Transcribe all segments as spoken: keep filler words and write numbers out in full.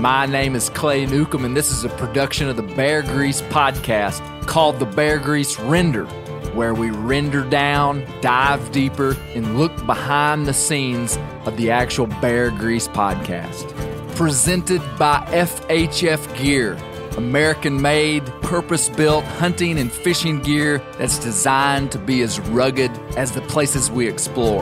My name is Clay Newcomb, and this is a production of the Bear Grease podcast called the Bear Grease Render, where we render down, dive deeper, and look behind the scenes of the actual Bear Grease podcast. Presented by F H F Gear, American-made, purpose-built hunting and fishing gear that's designed to be as rugged as the places we explore.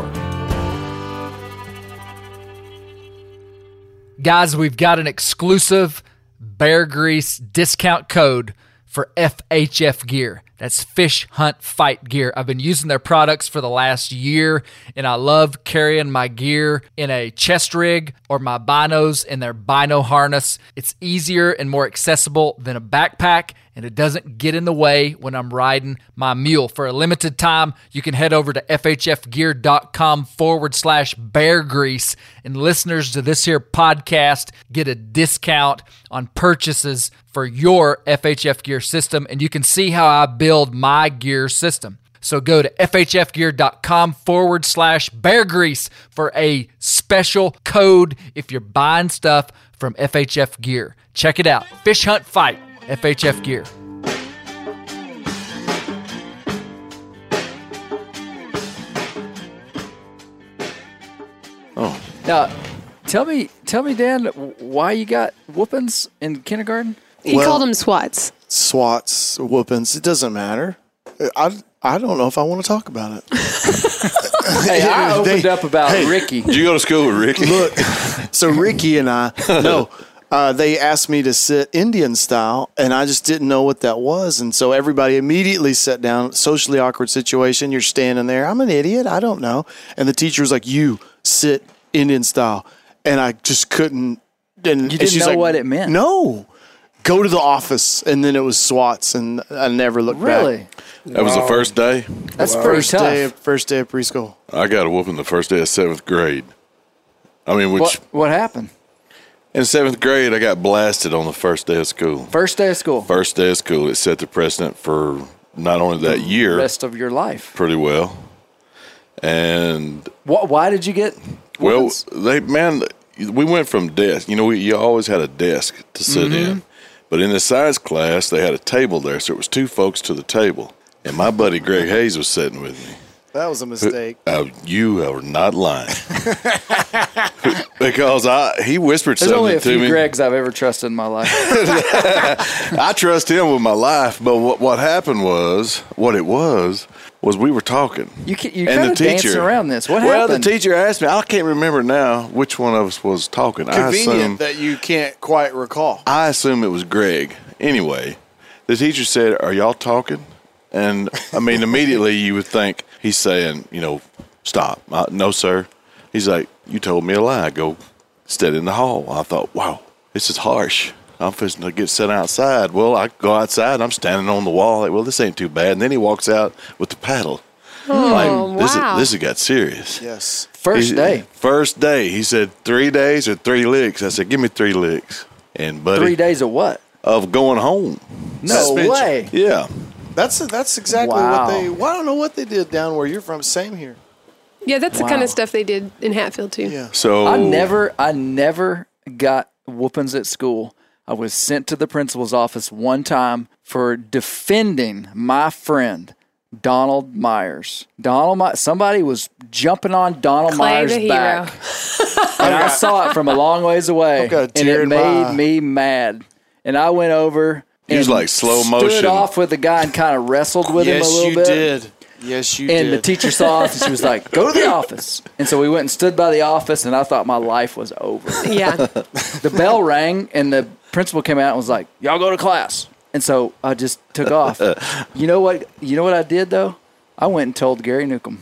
Guys, we've got an exclusive Bear Grease discount code for F H F Gear. That's Fish Hunt Fight Gear. I've been using their products for the last year, and I love carrying my gear in a chest rig or my binos in their bino harness. It's easier and more accessible than a backpack, and it doesn't get in the way when I'm riding my mule. For a limited time, you can head over to fhfgear.com forward slash bear grease, and listeners to this here podcast get a discount on purchases for your F H F Gear system, and you can see how I build my gear system. So go to fhfgear.com forward slash bear grease for a special code if you're buying stuff from F H F Gear. Check it out. Fish Hunt Fight, F H F Gear. Oh. Now, tell me, tell me, Dan, why you got whoopings in kindergarten? He Well, called them swats. Swats, whoopings, it doesn't matter. I, I don't know if I want to talk about it. Hey, I opened They- up about hey, Ricky. Did you go to school with Ricky? Look, so Ricky and I, no, uh, they asked me to sit Indian style, and I just didn't know what that was. And so everybody immediately sat down, socially awkward situation. You're standing there. I'm an idiot. I don't know. And the teacher was like, you sit Indian style. And I just couldn't. And, You and didn't she's know like, what it meant? No. Go to the office. And then it was SWATs, and I never looked Really? back. That was the first day. That's pretty First tough. day, of, first day of preschool. I got a whooping the first day of seventh grade. I mean, which What, what happened? in seventh grade, I got blasted on the first day of school. First day of school. First day of school, it set the precedent for not only that year Rest of your life. pretty well, and What, why did you get well, whoopings? they man, we went from desk. You know, we, you always had a desk to sit Mm-hmm. in, but in the science class, they had a table there, so it was two folks to the table, and my buddy Greg Hayes was sitting with me. That was a mistake. Uh, you are not lying. Because I he whispered There's something only a to few me. Gregs I've ever trusted in my life. I trust him with my life, but what, what happened was, what it was, was we were talking. You ca- you And kind the of dancing teacher- around this. What well, happened? the teacher asked me, I can't remember now which one of us was talking. I assume, Convenient that you can't quite recall. I assume it was Greg. Anyway, the teacher said, are y'all talking? And, I mean, immediately you would think he's saying, you know, stop. I, no, sir. He's like, you told me a lie. Go stand in the hall. I thought, wow, this is harsh. I'm fixing to get sent outside. Well, I go outside. I'm standing on the wall. Like, well, this ain't too bad. And then he walks out with the paddle. Oh, like, this, wow. is, this has got serious. Yes. First He- day. First day. He said, three days or three licks. I said, give me three licks. And, buddy, Three days of what? of going home. No Suspension. way. Yeah. That's that's exactly Wow. what they. Well, I don't know what they did down where you're from. Same here. Yeah, that's the Wow. kind of stuff they did in Hatfield, too. Yeah. So I never, I never got whoopings at school. I was sent to the principal's office one time for defending my friend Donald Myers. Donald, My- somebody was jumping on Donald Clay Myers' the hero. back, and I saw it from a long ways away, I've got a and tear it in my made eye. me mad. And I went over. He was and like slow Stood motion. off with the guy and kind of wrestled with him a yes, little you bit. did. Yes, you And did. the teacher saw us, and she was like, "Go to the office." And so we went and stood by the office, and I thought my life was over. Yeah. The bell rang, and the principal came out and was like, "Y'all go to class." And so I just took off. You know what? You know what I did though? I went and told Gary Newcomb.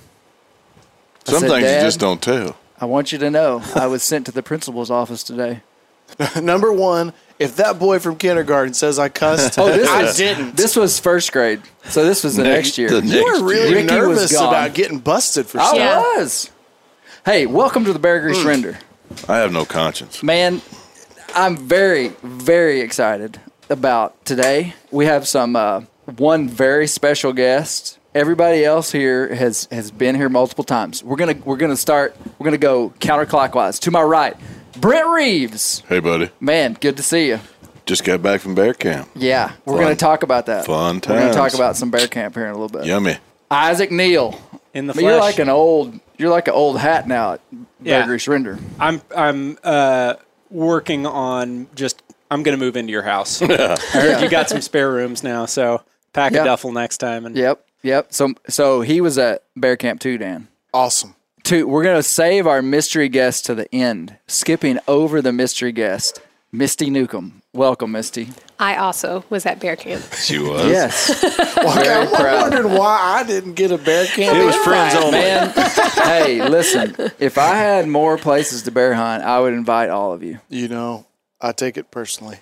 I some said, things "Dad, you just don't tell. I want you to know I was sent to the principal's office today. Number one, if that boy from kindergarten says I cussed, Oh, this I was, didn't. This was first grade, so this was the next year. the you next were really year. Ricky was nervous gone. about getting busted for I something. Yeah. was. Hey, welcome to the Bear Grease Render. I have no conscience. Man, I'm very, very excited about today. We have some uh, one very special guest. Everybody else here has, has been here multiple times. We're gonna we're gonna start. We're gonna go counterclockwise. To my right, Brent Reeves. Hey, buddy. Man, good to see you. Just got back from bear camp. Yeah, we're Fun. going to talk about that. Fun We're going to talk times. about some bear camp here in a little bit. Yummy. Isaac Neal. In the But you're flesh. like an old, you're like an old hat now at Bear Yeah. Grease Render. I'm I'm uh, working on just. I'm going to move into your house. I heard you got some spare rooms now, so pack Yeah. a duffel next time. And Yep, yep. So, so he was at Bear Camp too, Dan. Awesome. Two, we're going to save our mystery guest to the end, skipping over the mystery guest, Misty Newcomb. Welcome, Misty. I also was at bear camp. She was. Yes. Well, Very I'm proud. wondering why I didn't get a bear camp. It was friends only. Man, hey, listen, if I had more places to bear hunt, I would invite all of you. You know, I take it personally.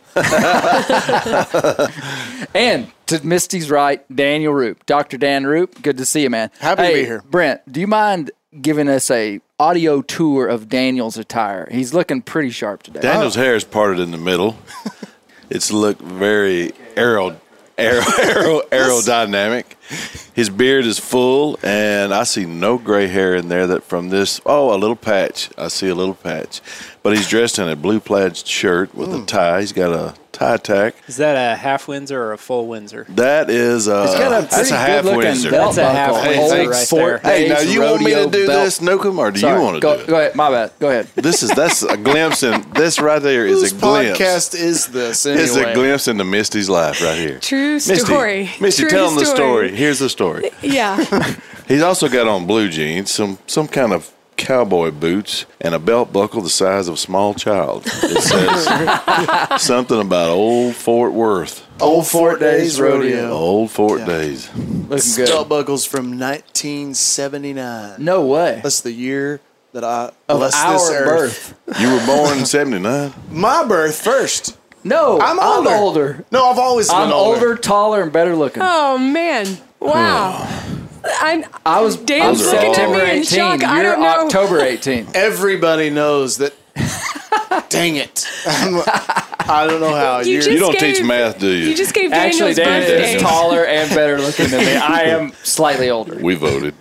And to Misty's right, Daniel Roop. Doctor Dan Roop, good to see you, man. Happy to Hey, be here. Brent, do you mind giving us a audio tour of Daniel's attire? He's looking pretty sharp today. Daniel's hair is parted in the middle. It's looked very aero, aero, aero, aerodynamic. His beard is full, and I see no gray hair in there. That from this, oh, a little patch. I see a little patch. But he's dressed in a blue plaid shirt with a tie. He's got a tie tack. is that a half Windsor or a full Windsor? That is uh, He's got a that's pretty a half good-looking Windsor. belt That's a half buckle. Windsor Old right Fort there. Hey, now Days you want me to rodeo do belt. this, Newcomb, or do Sorry, you want to go, do it? Go ahead. My bad. Go ahead. This is that's a glimpse in this right there is Whose a glimpse. podcast is this anyway? It's a glimpse into Misty's life right here. True Misty, story. Misty, True tell him the story. story. Here's the story. Yeah. He's also got on blue jeans, some some kind of cowboy boots, and a belt buckle the size of a small child. It says something about old Fort Worth, Old Fort Days Rodeo. old Fort days. Looking Belt good. buckles from nineteen seventy-nine. No way. That's the year that I Of blessed our this earth. birth. You were born in seventy-nine. My birth first. No, I'm I'm older. older. No, I've always been I'm older, taller, and better looking. Oh man. Wow. I'm, I was, Dan's I'm looking at September me in eighteenth. shock. I You're don't know. October eighteenth. Everybody knows that. Dang it! I'm- I don't know how You you're. just You don't gave- teach math, do you? You just gave Actually, Daniel's Dan birthday. is taller and better looking than me. I am slightly older. We voted.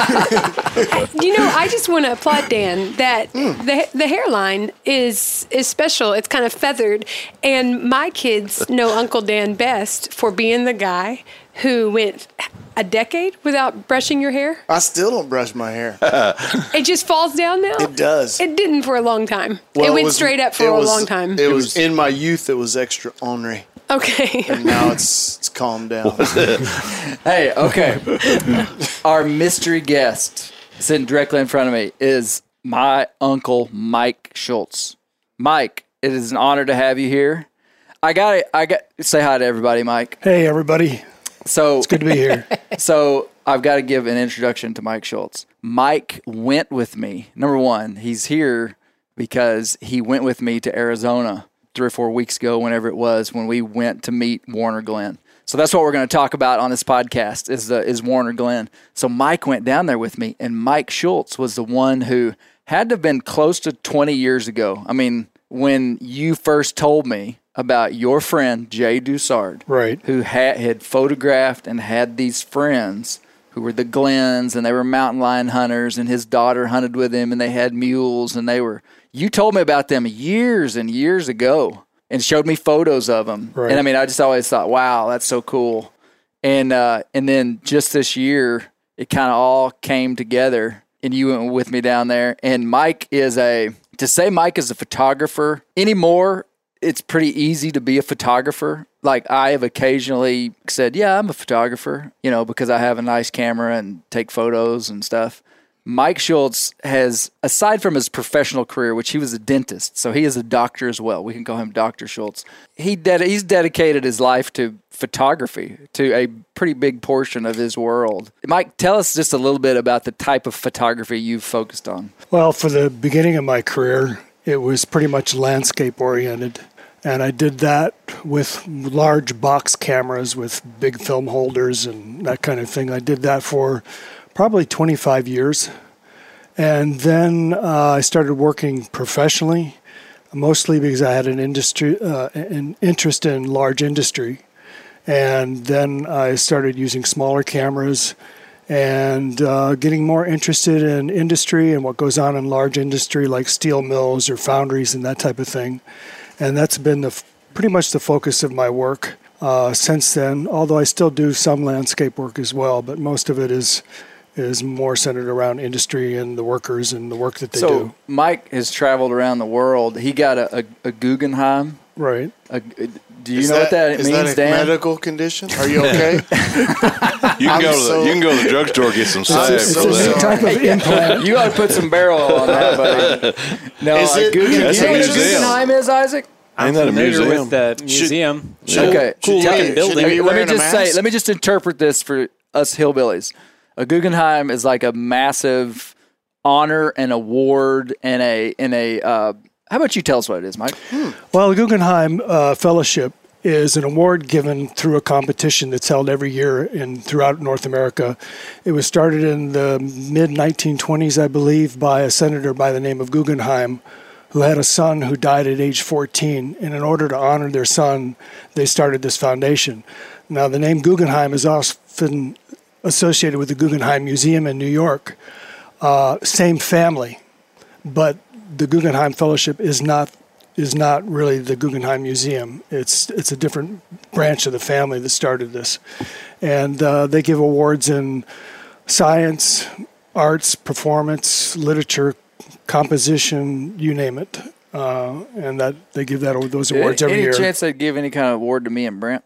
You know, I just want to applaud Dan that the the hairline is is special. It's kind of feathered, and my kids know Uncle Dan best for being the guy who went a decade without brushing your hair. I still don't brush my hair. It just falls down now. It does. It didn't for a long time. Well, it went was- straight up for it a was- long time. It was in my youth. It was extra ornery. Okay. And now it's it's calmed down. Hey, okay. Our mystery guest sitting directly in front of me is my uncle Mike Schultz. Mike, it is an honor to have you here. I got I got say hi to everybody, Mike. Hey, everybody. So It's good to be here. So I've got to give an introduction to Mike Schultz. Mike went with me. Number one, he's here because he went with me to Arizona three or four weeks ago, whenever it was, when we went to meet Warner Glenn. So that's what we're going to talk about on this podcast is the is Warner Glenn. So Mike went down there with me, and Mike Schultz was the one who had to have been close to twenty years ago. I mean, when you first told me about your friend, Jay Dussard, Right. who had, had photographed and had these friends who were the Glens, and they were mountain lion hunters, and his daughter hunted with him, and they had mules, and they were, you told me about them years and years ago and showed me photos of them. Right. And I mean, I just always thought, wow, that's so cool. And, uh, and then just this year, it kind of all came together, and you went with me down there. And Mike is a, to say Mike is a photographer anymore, it's pretty easy to be a photographer. Like I have occasionally said, yeah, I'm a photographer, you know, because I have a nice camera and take photos and stuff. Mike Schultz has, aside from his professional career, which he was a dentist, so he is a doctor as well. We can call him Doctor Schultz. He ded- he's dedicated his life to photography, to a pretty big portion of his world. Mike, tell us just a little bit about the type of photography you've focused on. Well, for the beginning of my career, it was pretty much landscape oriented. And I did that with large box cameras with big film holders and that kind of thing. I did that for probably twenty-five years. And then uh, I started working professionally, mostly because I had an industry, uh, an interest in large industry. And then I started using smaller cameras and uh, getting more interested in industry and what goes on in large industry like steel mills or foundries and that type of thing. And that's been the pretty much the focus of my work uh, since then, although I still do some landscape work as well, but most of it is is more centered around industry and the workers and the work that they so do. Mike has traveled around the world. He got a, a, a Guggenheim. Right. A, do you Is know that, what that is means, that a Dan? medical condition? Are you okay? You can I'm go to so- the, you can go to the drugstore get some salve It's for a new that. type of implant. You ought to put some barrel oil on that, buddy. No, Is a it- Guggen- That's you know a what a museum. Guggenheim is, Isaac? Ain't that a Familiar museum? with the museum. Should- Okay. Cool should looking he- building. should he be Let me wearing a just say, mask? let me just interpret this for us hillbillies. A Guggenheim is like a massive honor and award and a and a. Uh, how about you tell us what it is, Mike? Well, the Guggenheim uh, Fellowship is an award given through a competition that's held every year in throughout North America. It was started in the mid nineteen twenties, I believe, by a senator by the name of Guggenheim, who had a son who died at age fourteen. And in order to honor their son, they started this foundation. Now, the name Guggenheim is often associated with the Guggenheim Museum in New York. Uh, same family, but the Guggenheim Fellowship is not is not really the Guggenheim Museum. It's it's a different branch of the family that started this, and uh, they give awards in science, arts, performance, literature, composition, you name it, uh, and that they give that those awards every any year. chance they'd give any kind of award to me and Brent?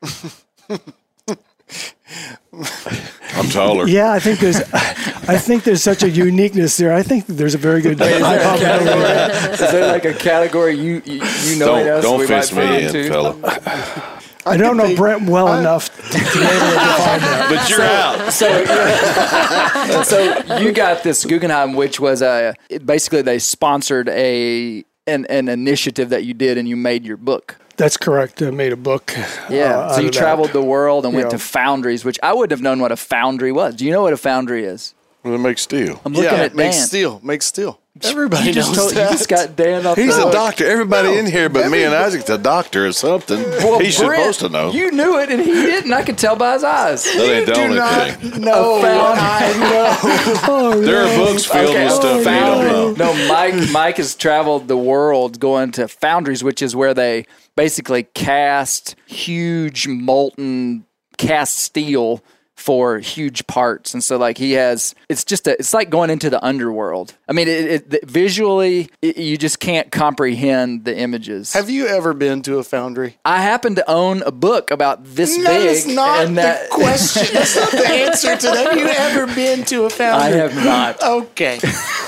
I'm taller. Yeah, I think there's, I think there's such a uniqueness there. I think there's a very good. Is there, a category, is there like a category you you, you know Don't us don't we fence might me fit in, into? fella. I don't know think- Brent well enough to be able to define that. But you're out. So, yeah. so you got this Guggenheim, which was a it- basically they sponsored a an, an initiative that you did, and you made your book. That's correct. I made a book. Yeah. uh, so out you of that. traveled the world and went Yeah. to foundries, which I wouldn't have known what a foundry was. Do you know what a foundry is? Well, it makes steel. I'm looking yeah, at make Dan. steel, make steel. Everybody You just, knows told, you that. just got Dan off He's the a hook. doctor. Everybody in here but me and Isaac's a doctor or something. Well, He's Brent, supposed to know. You knew it, and he didn't. I could tell by his eyes. That ain't the Do only not thing. know A what I know. There are books filled Okay, with stuff you don't know. No, Mike. Mike has traveled the world going to foundries, which is where they basically cast huge molten cast steel for huge parts. And so like he has, it's just a, it's like going into the underworld. I mean, it, it visually, it, you just can't comprehend the images. Have you ever been to a foundry? I happen to own a book about this That big. is not and the that, question. That's not the answer to that. Have you ever been to a I foundry? have not. Okay.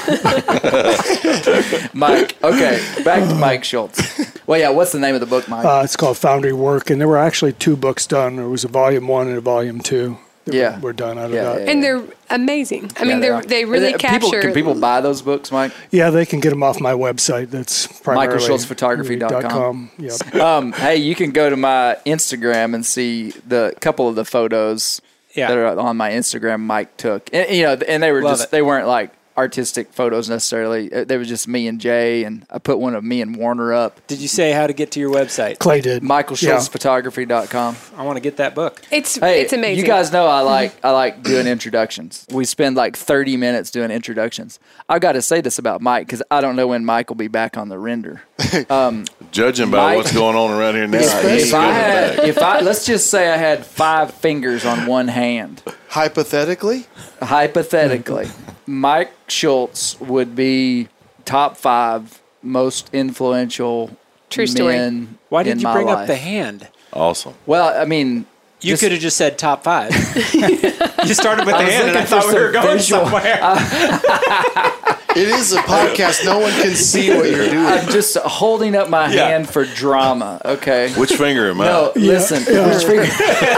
Mike. Okay, back to Mike Schultz. Well, yeah, what's the name of the book, Mike? Uh, it's called Foundry Work, and there were actually two books done. There was a volume one and a volume two. that Yeah. were, were done out of Yeah, that. yeah. And they're amazing. I mean, they they're, are. they really Uh, people, capture. Can people buy those books, Mike? Yeah, they can get them off my website. That's primarily michael schultz photography dot com. dot com. Yep. Um, hey, you can go to my Instagram and see the couple of the photos Yeah. that are on my Instagram. Mike took, and, you know, and they were Love just it. they weren't like artistic photos necessarily. Uh, They were just me and Jay, and I put one of me and Warner up. Did you say how to get to your website? Clay did. michael schultz photography dot com. I want to get that book. it's Hey, it's amazing. you guys know I like I like doing introductions. We spend like thirty minutes doing introductions. I got to say this about Mike because I don't know when Mike will be back on the render. Judging by Mike- what's going on around here now, If he's I coming had, back. if I let's just say I had five fingers on one hand, Hypothetically, hypothetically, Mike Schultz would be top five most influential True story. men Why did in you my bring life. up the hand? Awesome. Well, I mean, You just- could have just said top five. You started with the I was hand, and I looking thought for we were some going visual- somewhere. it is a podcast. No one can see what you're doing. I'm just holding up my Yeah. hand for drama. Okay. Which finger am I? No, listen. Which finger?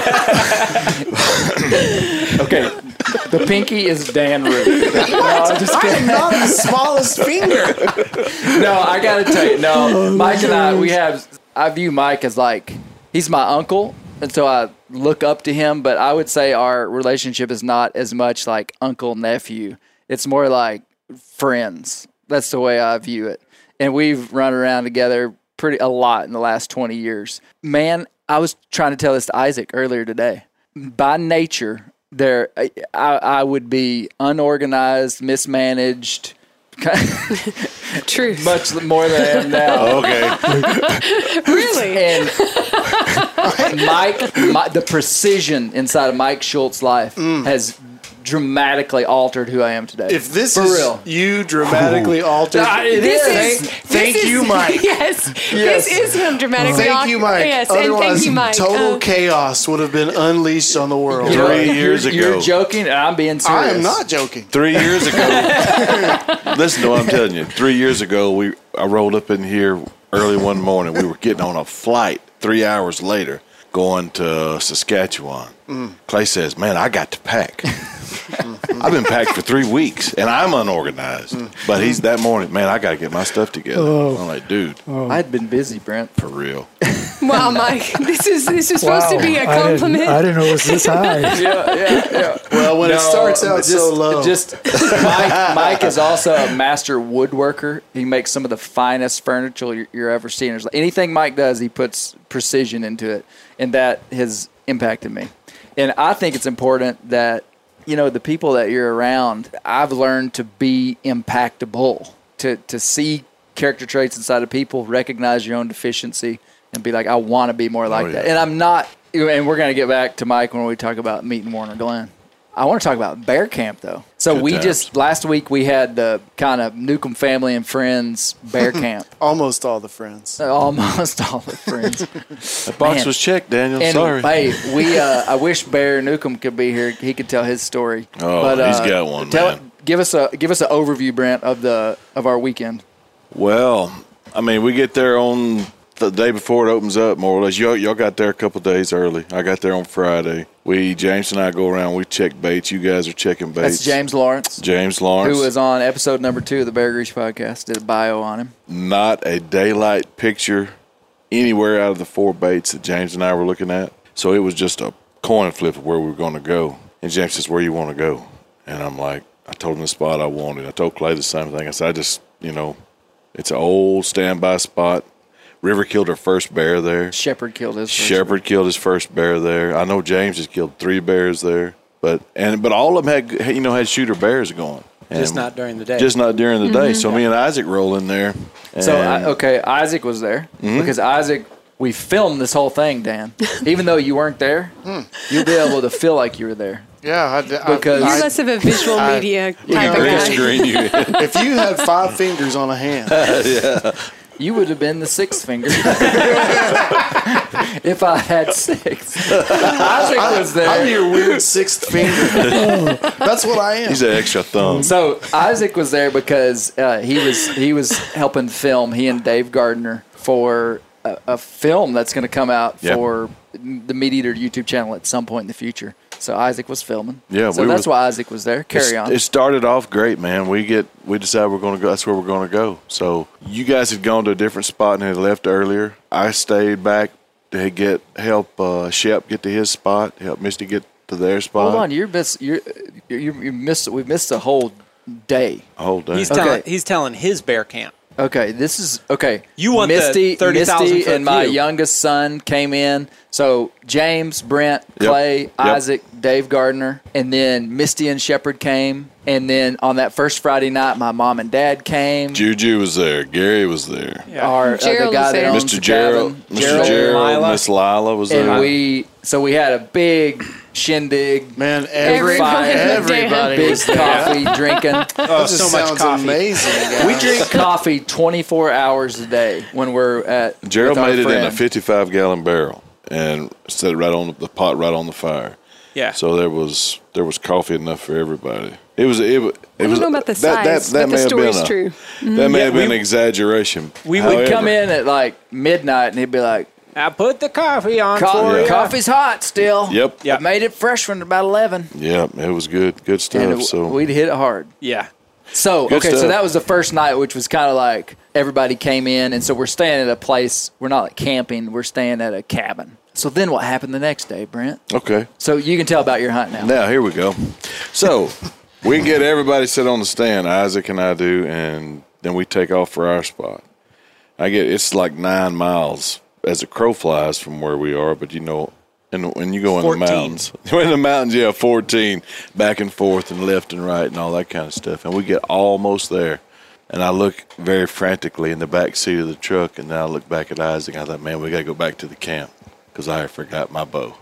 Okay, the pinky is Dan Root. No, I'm just I kidding. am not the smallest finger. No, I gotta tell you, no. Mike and I, we have. I view Mike as like he's my uncle, and so I look up to him. But I would say our relationship is not as much like uncle nephew. It's more like friends. That's the way I view it. And we've run around together pretty a lot in the last twenty years. Man, I was trying to tell this to Isaac earlier today. By nature, there, I, I would be unorganized, mismanaged, Truth. much more than I am now. Okay. Really? And Mike, my, the precision inside of Mike Schultz's life has dramatically altered who I am today. If this For is real. you dramatically altered, Ah, it This is. is- thank this you, is- Mike. Yes, Yes. this is him dramatically. Thank you, Mike. Yes, and Otherwise, thank you, Mike. total Uh, chaos would have been unleashed on the world. You know, Three you're- years you're, ago. joking, and I'm being serious. I am not joking. Three years ago, listen to what I'm telling you. Three years ago, we I rolled up in here early one morning. We were getting on a flight three hours later, going to Saskatchewan. Mm. Clay says, "Man, I got to pack. I've been packed for three weeks, and I'm unorganized." Mm. But he's that morning, man, I got to get my stuff together. Oh. I'm like, dude, I had been busy, Brent. for real. Wow, Mike, this is this is supposed to be a I didn't, compliment. I didn't know it was this high. Yeah, yeah, yeah. Well, when it starts out just, so low, Just Mike, Mike is also a master woodworker. He makes some of the finest furniture you're, you're ever seeing. There's anything Mike does, he puts precision into it, and that has impacted me. And I think it's important that, you know, the people that you're around, I've learned to be impactable, to to see character traits inside of people, recognize your own deficiency, and be like, I want to be more like Oh, yeah. that. And I'm not, and we're going to get back to Mike when we talk about meeting Warner Glenn. I want to talk about Bear Camp, though. So Good we times. just, last week we had the kind of Newcomb family and friends Bear Camp. almost all the friends. Almost all the friends. That box Man. was checked, Daniel. And Sorry. hey, we uh, I wish Bear Newcomb could be here. He could tell his story. Oh, he's got one, tell, man. Give us a give us an overview, Brent, of the of our weekend. Well, I mean, we get there on the day before it opens up, more or less. Y'all, y'all got there a couple days early. I got there on Friday. We, James and I go around. We check baits. You guys are checking baits. That's James Lawrence, James Lawrence. who was on episode number two of the Bear Grease podcast. Did a bio on him. Not a daylight picture anywhere out of the four baits that James and I were looking at. So it was just a coin flip of where we were going to go. And James says, "Where you want to go?" And I'm like, I told him the spot I wanted. I told Clay the same thing. I said, I just, you know, it's an old standby spot. River killed her first bear there. Shepherd killed his. first Shepard killed his first bear there. I know James has killed three bears there, but and but all of them had you know had shooter bears going. Just And not during the day. Just not during the day. So me and Isaac roll in there. So and- I, okay, Isaac was there Mm-hmm. because Isaac. We filmed this whole thing, Dan. Even though you weren't there, you'll be able to feel like you were there. Yeah, I, I, Because- You're I- less of a visual I- media we type can of green guy. screen you. if you had five fingers on a hand, You would have been the sixth finger if I had six. Isaac was I'm there. your weird sixth finger. That's what I am. He's an extra thumb. So Isaac was there because uh, he was he was helping film. He and Dave Gardner for a, a film that's going to come out Yep. for the Meat Eater YouTube channel at some point in the future. So Isaac was filming. Yeah, so we that's were- why Isaac was there. Carry It's- on. It started off great, man. We get we decided we're going to go. That's where we're going to go. So you guys had gone to a different spot and had left earlier. I stayed back to get help uh, Shep get to his spot, help Misty get to their spot. Hold on, you're miss you're you you missed we missed a whole day. a whole day. He's Okay. telling he's telling his bear camp. Okay, this is okay. You want the Misty, thirty thousand Misty foot and my view. youngest son came in. So James, Brent, Yep. Clay, Yep. Isaac, Dave Gardner, and then Misty and Shepherd came. And then on that first Friday night, my mom and dad came. Juju was there. Gary was there. Our uh, the Gerald guy was that there. owns Mister the Gerald, cabin, Mister Gerald, Lila. Miss Lila was and there. we so we had a big shindig, Man, every, Everybody everybody big was there. coffee drinking. Oh, That just so much sounds coffee. amazing. Guys. We drink coffee twenty-four hours a day when we're at. Gerald with our made it in a friend. fifty-five gallon barrel and set it right on the, the pot, right on the fire. Yeah. So there was there was coffee enough for everybody. It was it, wa- it I was don't know about the that, that, size, that but may the have been story's a, true. That may Yeah, have been we- an exaggeration. we would We'd However, come in at like midnight and he'd be like, I put the coffee on Co- for you. coffee's hot still. Yep. Yeah. I made it fresh when about eleven. Yep. It was good. Good stuff. And so we'd hit it hard. Yeah. So, Good okay, so stuff. that was the first night, which was kind of like everybody came in. And so we're staying at a place. We're not like camping. We're staying at a cabin. So then what happened the next day, Brent? okay. So you can tell about your hunt now. Now here we go. So we get everybody sit on the stand. Isaac and I do, and then we take off for our spot. I get it's like nine miles as a crow flies from where we are, but you know, And when you go in fourteen. the mountains, in the mountains, yeah, fourteen, back and forth and left and right and all that kind of stuff. And we get almost there. And I look very frantically in the back seat of the truck, and then I look back at Isaac. I thought, man, we got to go back to the camp because I forgot my bow.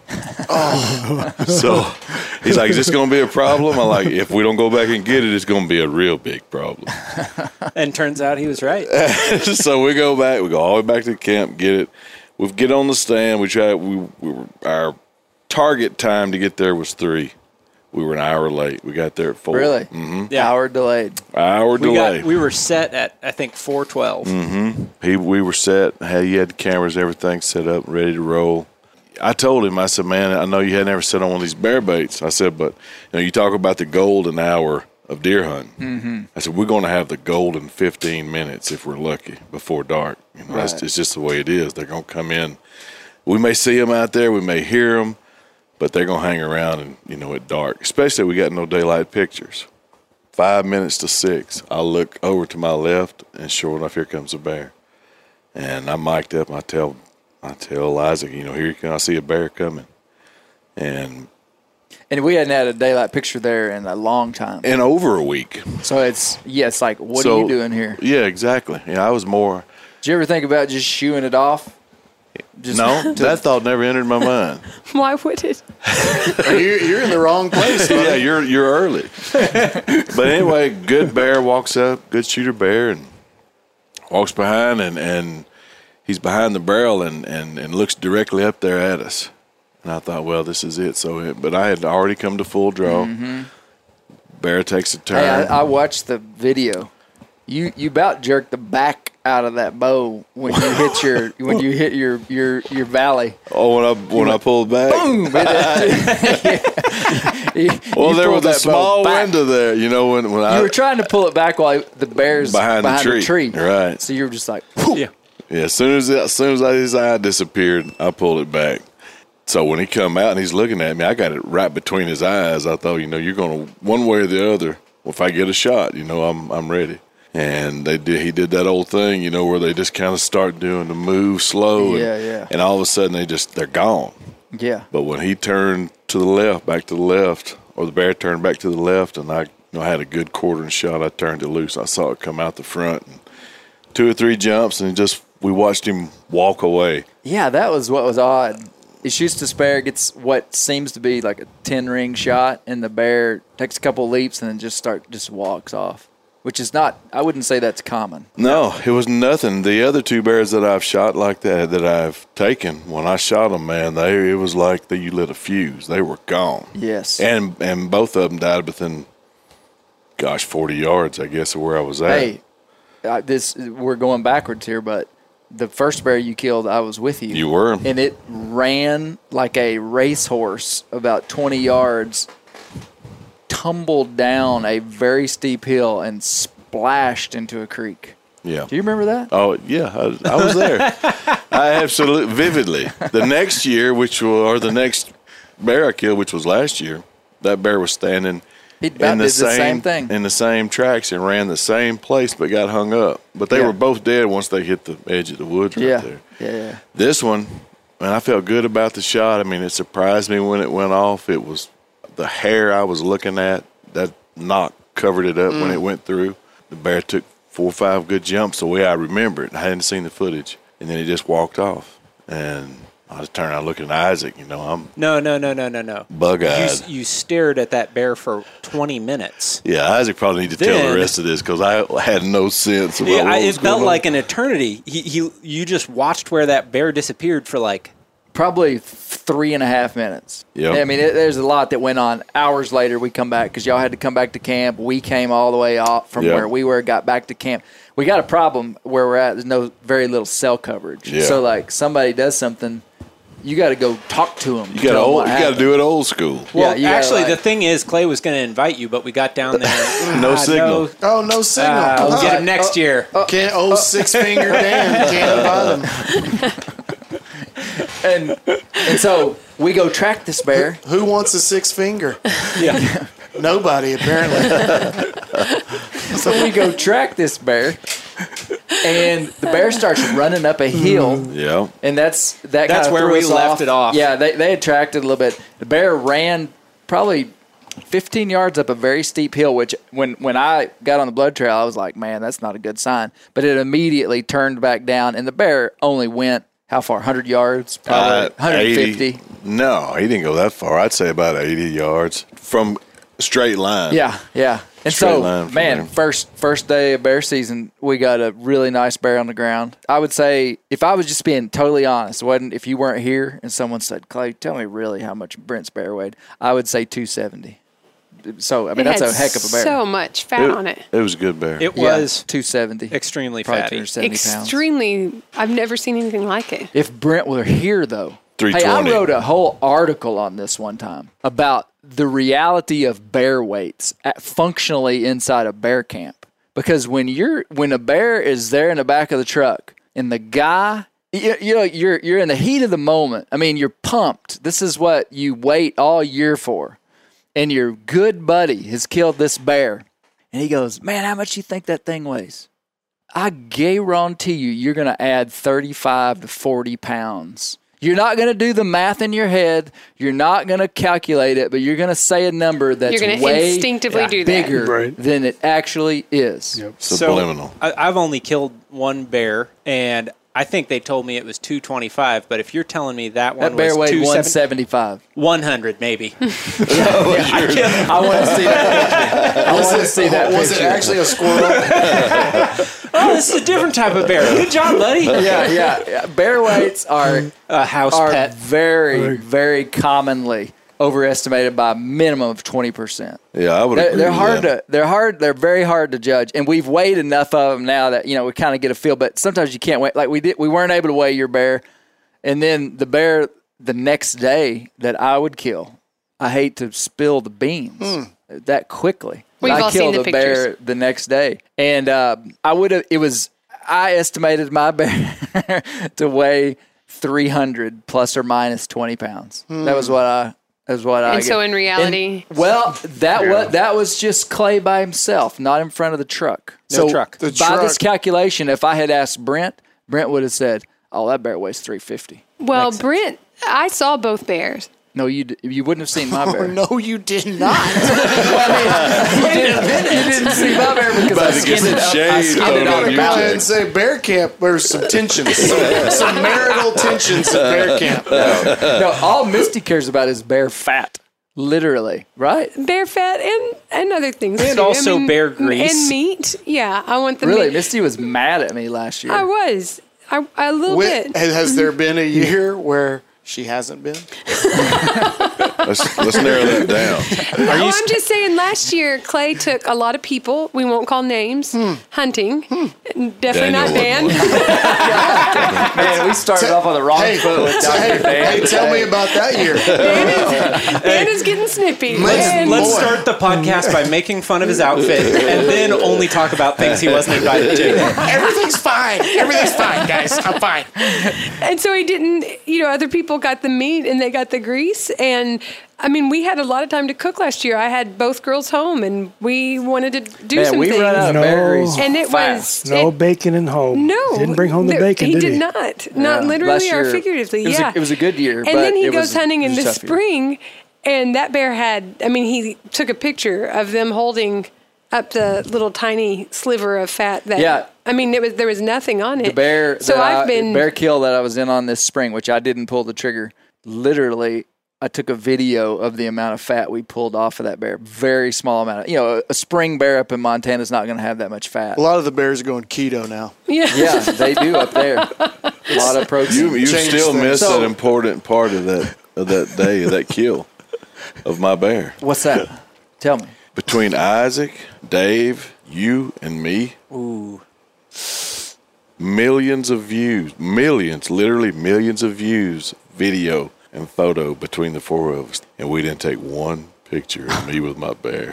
Oh. So he's like, is this going to be a problem? I'm like, if we don't go back and get it, it's going to be a real big problem. And turns out he was right. So we go back. We go all the way back to the camp, get it. We get on the stand. We try. We, we were, our target time to get there was three. We were an hour late. We got there at four. Really? Mm-hmm. Yeah. Hour delayed. Hour We delay. got we were set at I think four twelve. Mm-hmm. He, we were set. Had, he had the cameras, everything set up, ready to roll. I told him, I said, man, I know you had never sat on one of these bear baits. I said, but you know, you talk about the golden hour of deer hunting. Mm-hmm. I said, we're going to have the golden fifteen minutes if we're lucky before dark. You know, Right. that's, it's just the way it is. They're going to come in. We may see them out there. We may hear them. But they're going to hang around, and you know, at dark. Especially we got no daylight pictures. Five minutes to six. I look over to my left, and sure enough, here comes a bear. And I'm mic'd up, and I tell, I tell Isaac, you know, here you come. I see a bear coming. And And we hadn't had a daylight picture there in a long time. in over a week. So it's, yeah, it's like, what So- are you doing here? Yeah, exactly. Yeah, I was more. Did you ever think about just shooing it off? Just No, to- that thought never entered my mind. Why would it? you're, you're in the wrong place. Yeah, you're you're early. But anyway, good bear walks up, good shooter bear, and walks behind, and, and he's behind the barrel and, and, and looks directly up there at us. And I thought, well, this is it. So, it, but I had already come to full draw. Mm-hmm. Bear takes a turn. Hey, I, I watched the video. You you about jerked the back out of that bow when you hit your when you hit your your your valley. oh, when I when I pulled back. Boom! You- Well, you there pulled was a that bow small back. window there, you know, when when I You were trying to pull it back while the bear's Behind behind, the the tree. tree. Right. So you were just like, Yeah. Yeah, as soon as it, as soon as his eye disappeared, I pulled it back. So when he come out and he's looking at me, I got it right between his eyes. I thought, you know, you're going to one way or the other. Well, if I get a shot, you know, I'm I'm ready. And they did. He did that old thing, you know, where they just kind of start doing the move slow. Yeah, and, yeah. And all of a sudden they just they're gone. yeah. But when he turned to the left, back to the left, or the bear turned back to the left, and I, you know, I had a good quartering shot, I turned it loose. I saw it come out the front, and two or three jumps, and just we watched him walk away. Yeah, that was what was odd. He shoots the bear, gets what seems to be like a ten ring shot, and the bear takes a couple leaps and then just start just walks off. Which is not, I wouldn't say that's common. No, it was nothing. The other two bears that I've shot like that, that I've taken, when I shot them, man, they it was like that you lit a fuse. They were gone. Yes. And and both of them died within, gosh, forty yards, I guess, of where I was at. Hey, I, this we're going backwards here, but the first bear you killed, I was with you. You were. And it ran like a racehorse about twenty yards, tumbled down a very steep hill, and splashed into a creek. Yeah. Do you remember that? Oh, yeah, I, I was there. I absolutely, vividly. The next year, which was, or the next bear I killed, which was last year, that bear was standing He about in the did same, the same thing. in the same tracks and ran the same place, but got hung up. But they Yeah. were both dead once they hit the edge of the woods right yeah. there. yeah, yeah. This one, man, I felt good about the shot. I mean, it surprised me when it went off. It was the hair I was looking at, that knock covered it up Mm. when it went through. The bear took four or five good jumps the way I remember it. I hadn't seen the footage. And then he just walked off. And I was turning out looking at Isaac. You know, I'm No, no, no, no, no, no. bug-eyed. You, you stared at that bear for twenty minutes. Yeah, Isaac probably need to tell Then- the rest of this because I had no sense of Yeah, what I, was it felt going like on. an eternity. He, he, you just watched where that bear disappeared for like. Probably three and a half minutes. Yep. I mean, it, there's a lot that went on. Hours later, we come back because y'all had to come back to camp. We came all the way off from Yep. where we were, got back to camp. We got a problem where we're at. There's no very little cell coverage. Yeah. So, like, somebody does something, you got to go talk to them. You got old. You got to do it old school. Yeah, Well, you gotta, actually, like- the thing is, Clay was going to invite you, but we got down there. No Ah, signal. no. Oh, no signal. Ah, we'll get Uh, him next year. Can't old six finger Dan can't invite him. And, and so we go track this bear. Who wants a six finger? Yeah. Nobody apparently. So we go track this bear. and the bear starts running up a hill. Yeah. And that's that. That's kinda where threw we us left it off. Yeah, they they had tracked it a little bit. The bear ran probably fifteen yards up a very steep hill. Which when when I got on the blood trail, I was like, man, that's not a good sign. But it immediately turned back down, and the bear only went how far? one hundred yards, probably Uh, one hundred fifty. eighty. No, he didn't go that far. I'd say about eighty yards from straight line. Yeah, yeah. And Straight so, line from man, there. first first day of bear season, we got a really nice bear on the ground. I would say, if I was just being totally honest, wasn't if you weren't here and someone said, "Clay, tell me really how much Brent's bear weighed," I would say two seventy. So, I mean, It that's had a heck of a bear. So much fat on it. It was a good bear. It Yeah, was two seventy. extremely Probably fatty. two hundred seventy pounds. Extremely. I've never seen anything like it. If Brent were here, though, three hey, I twenty. wrote a whole article on this one time about the reality of bear weights at functionally inside a bear camp. Because when you're when a bear is there in the back of the truck and the guy, you, you know, you're you're in the heat of the moment. I mean, you're pumped. This is what you wait all year for, and your good buddy has killed this bear, and he goes, "Man, how much you think that thing weighs?" I guarantee you, you're going to add thirty-five to forty pounds. You're not going to do the math in your head. You're not going to calculate it, but you're going to say a number that's You're gonna way instinctively do that. bigger Right. than it actually is. Yep. Subliminal. So I, I've only killed one bear, and I think they told me it was two twenty-five. But if you're telling me that one That bear was weighed two one seventy, seventy-five. one hundred maybe. I want to see that picture. I want to see that Was it picture. actually a squirrel? Oh, this is a different type of bear. Good job, buddy. yeah, yeah, yeah. Bear weights are A house are pet. very, very commonly overestimated by a minimum of twenty percent. Yeah, I would They're, agree they're with hard that. to. They're hard. They're very hard to judge, and we've weighed enough of them now that you know we kind of get a feel. But sometimes you can't weigh. Like we did, we weren't able to weigh your bear, and then the bear the next day that I would kill. I hate to spill the beans that quickly. We've I all killed seen the a bear pictures. the next day, and uh, I would have. It was. I estimated my bear to weigh three hundred plus or minus twenty pounds. That was what I. That was what I. And so get. in reality- And- well, that was that was just Clay by himself, not in front of the truck. No so truck. The by this truck- calculation, if I had asked Brent, Brent would have said, "Oh, that bear weighs three fifty." Well, Brent, I saw both bears. No, you d- you wouldn't have seen my bear. No, you did not. you, didn't, you didn't see my bear because I About to get skinned it some up. I shade skinned thrown it on out you, of Go the ahead and say bear camp. There's some tensions, some, some marital tensions at bear camp. No, all Misty cares about is bear fat. Literally, right? Bear fat and, and other things. And too. also bear grease. And meat. Yeah, I want the Really, meat. Misty was mad at me last year. I was. I, a little Wait, bit. has there been a year where she hasn't been? Let's, let's narrow that down. Are Oh, you I'm just saying. Last year, Clay took a lot of people. We won't call names. Hunting. Definitely not Dan. Daniel Man, we started off on the wrong Hey, foot with hey, Doctor Dan. hey, tell me about that year. Dan is, Dan is getting snippy. Dan- Let's Boy. start the podcast by making fun of his outfit and then only talk about things he wasn't invited to. Everything's fine. Everything's fine, guys. I'm fine. And so he didn't, you know, other people got the meat and they got the grease. And I mean, we had a lot of time to cook last year. I had both girls home and we wanted to do Man, some we things. run out of No. bear grease and it fast. was No it- bacon in home. no, Didn't bring home the there- bacon, he did did he? not, not Yeah. literally Last or year, figuratively. it was a- yeah, it was a good year, And but then he it goes was- hunting it in was the a tough year. spring, and that bear had. I mean, he took a picture of them holding up the little tiny sliver of fat. That Yeah. I mean, it was there was nothing on it. The bear, So that I've I- been bear kill that I was in on this spring, which I didn't pull the trigger. Literally, I took a video of the amount of fat we pulled off of that bear. Very small amount. Of, you know, a, a spring bear up in Montana is not going to have that much fat. A lot of the bears are going keto now. yeah. Yeah, they do up there. A lot of protein. You you Change still things. missed So- an important part of that of that day of that kill of my bear. What's that? Tell me. Between Isaac, Dave, you, and me, Ooh. millions of views, millions, literally millions of views, video and photo between the four of us, and we didn't take one picture of me with my bear.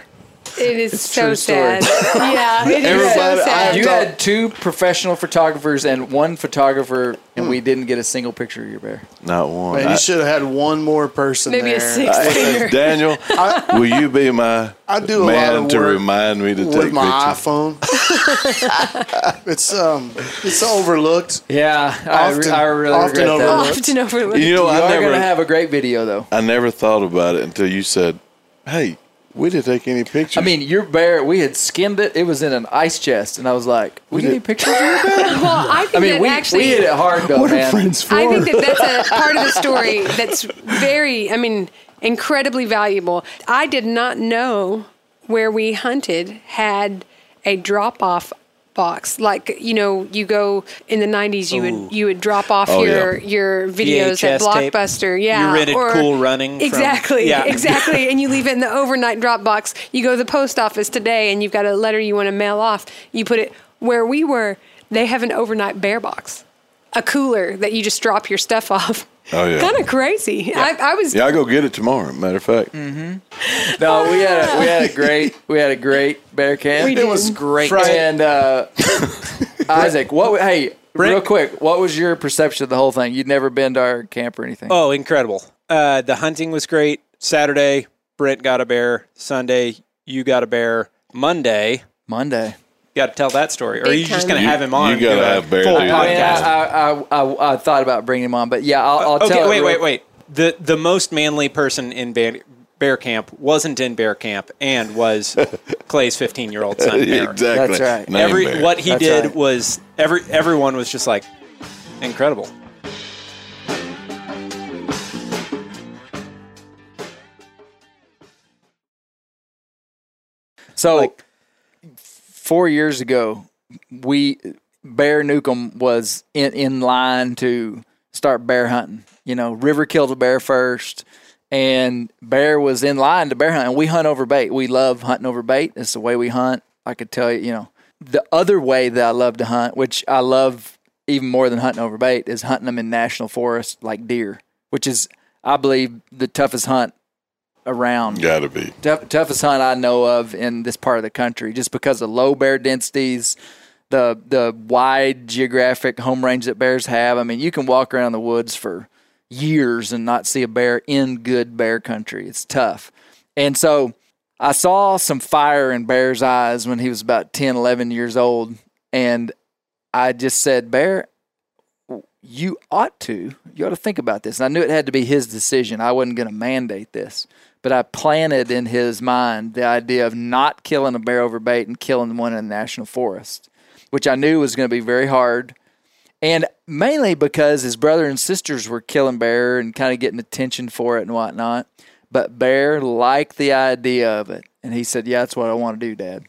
It is so true story. sad. Yeah, it is so Everybody- sad. You had two professional photographers and one photographer, and we didn't get a single picture of your bear. Not one. Man, I- you should have had one more person Maybe a there. six finger. Daniel, will you be my I do a man lot of to work remind me to with take my pictures? iPhone. it's um, it's overlooked. Yeah, I, Often- I really often regret that. overlooked. Often overlooked. You know, You I are never, going to have a great video, though. I never thought about it until you said, "Hey, we didn't take any pictures." I mean, your bear, we had skinned it. It was in an ice chest, and I was like, "We get any pictures of your bear?" Well, I think I mean, that we, actually, we hit it hard, though, What are man. friends for? I think that that's a part of the story that's very, I mean, incredibly valuable. I did not know where we hunted had a drop-off box. Like, you know, you go in the nineties, you would you would drop off Oh, your yeah. your videos V H S at tape. Blockbuster. Yeah, You rented Cool Running from- Exactly, Yeah. exactly. And you leave it in the overnight drop box. You go to the post office today, and you've got a letter you want to mail off. You put it where we were. They have an overnight bear box, a cooler that you just drop your stuff off. Oh, yeah. Kind of crazy. I, I was. yeah, I'll go get it tomorrow. Matter of fact, No, we had a, we had a great we had a great bear camp. We It did. was great. Friday- And uh, Isaac, what? Hey, real quick, what was your perception of the whole thing? You'd never been to our camp or anything. Oh, incredible. Uh, the hunting was great. Saturday, Brent got a bear. Sunday, you got a bear. Monday, Monday. got to tell that story. Or are Big you just time. going to You- have him on? you and gotta do a have Bear full there. I, mean, podcast? I, I, I, I, I thought about bringing him on, but yeah, I'll, I'll okay, tell. it wait, real- wait, wait. The the most manly person in bear, bear camp wasn't in bear camp and was Clay's fifteen year old son. Bear. exactly. That's right. Name Every Bear. what he That's did right. was every everyone was just like incredible. So, Like- four years ago, we Bear Newcomb was in, in line to start bear hunting. You know, River killed a bear first, and Bear was in line to bear hunt. And we hunt over bait. We love hunting over bait. It's the way we hunt. I could tell you, you know, the other way that I love to hunt, which I love even more than hunting over bait, is hunting them in national forests like deer, which is, I believe, the toughest hunt around. Gotta be. Tough, toughest hunt I know of in this part of the country, just because of low bear densities, the the wide geographic home range that bears have. I mean, you can walk around the woods for years and not see a bear in good bear country. It's tough. And so I saw some fire in Bear's eyes when he was about ten, eleven years old. And I just said, Bear, you ought to. You ought to think about this. And I knew it had to be his decision. I wasn't going to mandate this. But I planted in his mind the idea of not killing a bear over bait and killing one in the national forest, which I knew was going to be very hard. And mainly because his brother and sisters were killing bear and kind of getting attention for it and whatnot. But Bear liked the idea of it. And he said, yeah, that's what I want to do, Dad.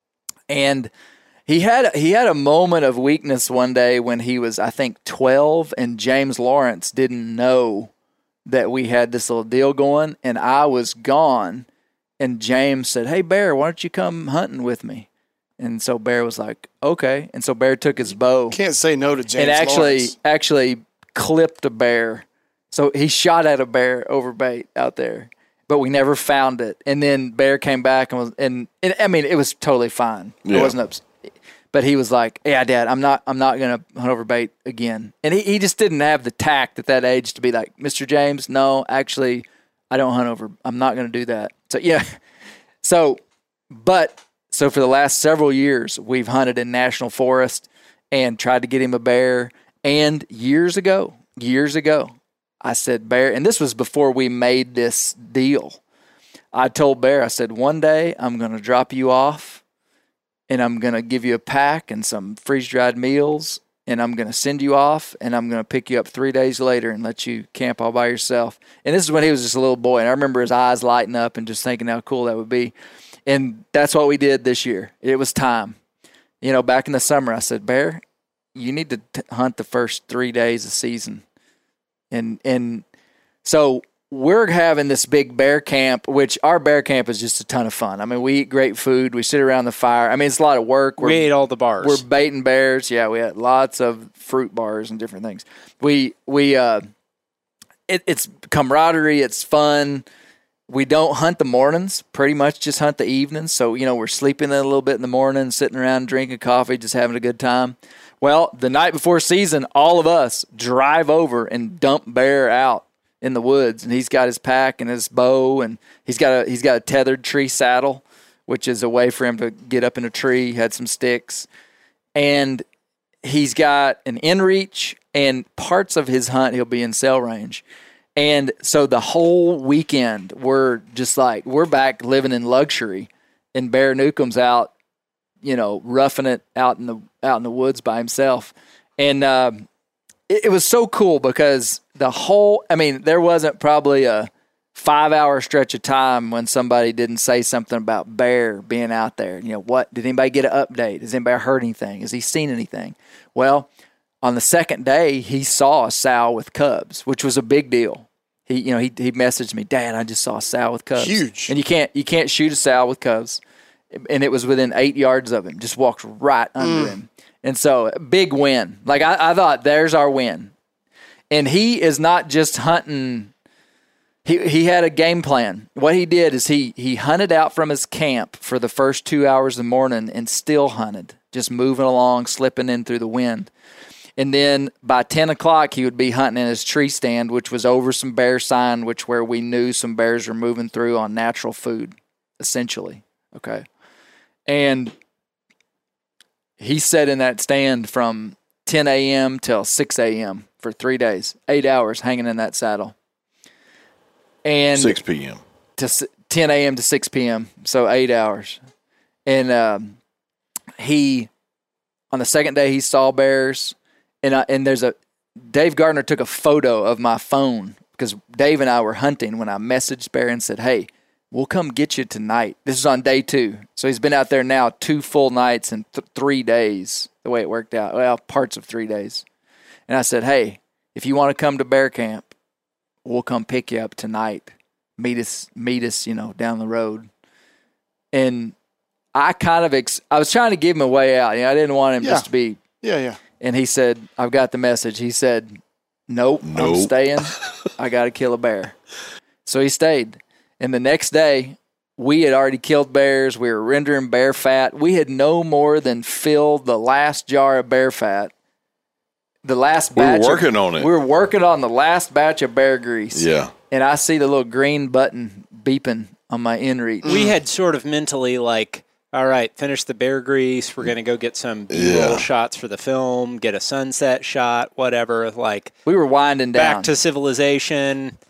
And he had he had a moment of weakness one day when he was, I think, twelve, and James Lawrence didn't know that we had this little deal going, and I was gone. And James said, hey, Bear, why don't you come hunting with me? And so Bear was like, okay. And so Bear took his bow Can't say no to James and actually Lawrence. actually clipped a bear. So he shot at a bear over bait out there, but we never found it. And then Bear came back and was, and, and I mean, it was totally fine. It Yeah. wasn't upset. But he was like, yeah, Dad, I'm not I'm not going to hunt over bait again. And he, he just didn't have the tact at that age to be like, Mister James, no, actually, I don't hunt over. I'm not going to do that. So, yeah. So, but, so for the last several years, we've hunted in national forest and tried to get him a bear. And years ago, years ago, I said, Bear, and this was before we made this deal. I told Bear, I said, one day I'm going to drop you off and I'm going to give you a pack and some freeze-dried meals, and I'm going to send you off, and I'm going to pick you up three days later and let you camp all by yourself. And this is when he was just a little boy, and I remember his eyes lighting up and just thinking how cool that would be. And that's what we did this year. It was time. You know, back in the summer, I said, Bear, you need to t- hunt the first three days of season. And and so we're having this big bear camp, which our bear camp is just a ton of fun. I mean, we eat great food. We sit around the fire. I mean, it's a lot of work. We're, We ate all the bars. we're baiting bears. Yeah, we had lots of fruit bars and different things. We we uh, it, it's camaraderie. It's fun. we don't hunt the mornings, pretty much just hunt the evenings. So, you know, we're sleeping in a little bit in the morning, sitting around drinking coffee, just having a good time. Well, the night before season, all of us drive over and dump Bear out in the woods, and he's got his pack and his bow, and he's got a he's got a tethered tree saddle, which is a way for him to get up in a tree. He had some sticks, and he's got an inReach, and parts of his hunt he'll be in cell range. And so the whole weekend, we're just like, we're back living in luxury, and Bear Newcomb's out, you know, roughing it out in the out in the woods by himself. And um, it, it was so cool because the whole, I mean, there wasn't probably a five-hour stretch of time when somebody didn't say something about Bear being out there. You know, what, did anybody get an update? Has anybody heard anything? Has he seen anything? Well, on the second day, he saw a sow with cubs, which was a big deal. He, you know, he he messaged me, Dad, I just saw a sow with cubs. Huge. And you can't you can't shoot a sow with cubs. And it was within eight yards of him. Just walked right under mm. him. And so, big win. Like, I, I thought, there's our win. And he is not just hunting. He he had a game plan. What he did is he he hunted out from his camp for the first two hours of the morning and still hunted, just moving along, slipping in through the wind. And then by ten o'clock, he would be hunting in his tree stand, which was over some bear sign, which where we knew some bears were moving through on natural food, essentially. Okay. And he sat in that stand from ten a.m. till six a.m. for three days, eight hours hanging in that saddle. And six p.m. to ten a.m. to six p.m., so eight hours. And um, he, on the second day, he saw bears. And I, and there's a Dave Gardner took a photo of my phone because Dave and I were hunting when I messaged Bear and said, hey, we'll come get you tonight. This is on day two. So he's been out there now two full nights and th- three days, the way it worked out. Well, parts of three days. And I said, hey, if you want to come to bear camp, we'll come pick you up tonight. Meet us, meet us, you know, down the road. And I kind of, ex- I was trying to give him a way out. You know, I didn't want him yeah. just to be. Yeah, yeah. And he said, I've got the message. He said, nope, nope. I'm staying. I got to kill a bear. So he stayed. And the next day, we had already killed bears. We were rendering bear fat. We had no more than filled the last jar of bear fat. The last batch. We were working of, on it. We were working on the last batch of bear grease. Yeah. And I see the little green button beeping on my inReach. We had sort of mentally like, all right, finish the bear grease. We're going to go get some B-roll yeah. shots for the film, get a sunset shot, whatever. Like we were winding down. Back to civilization.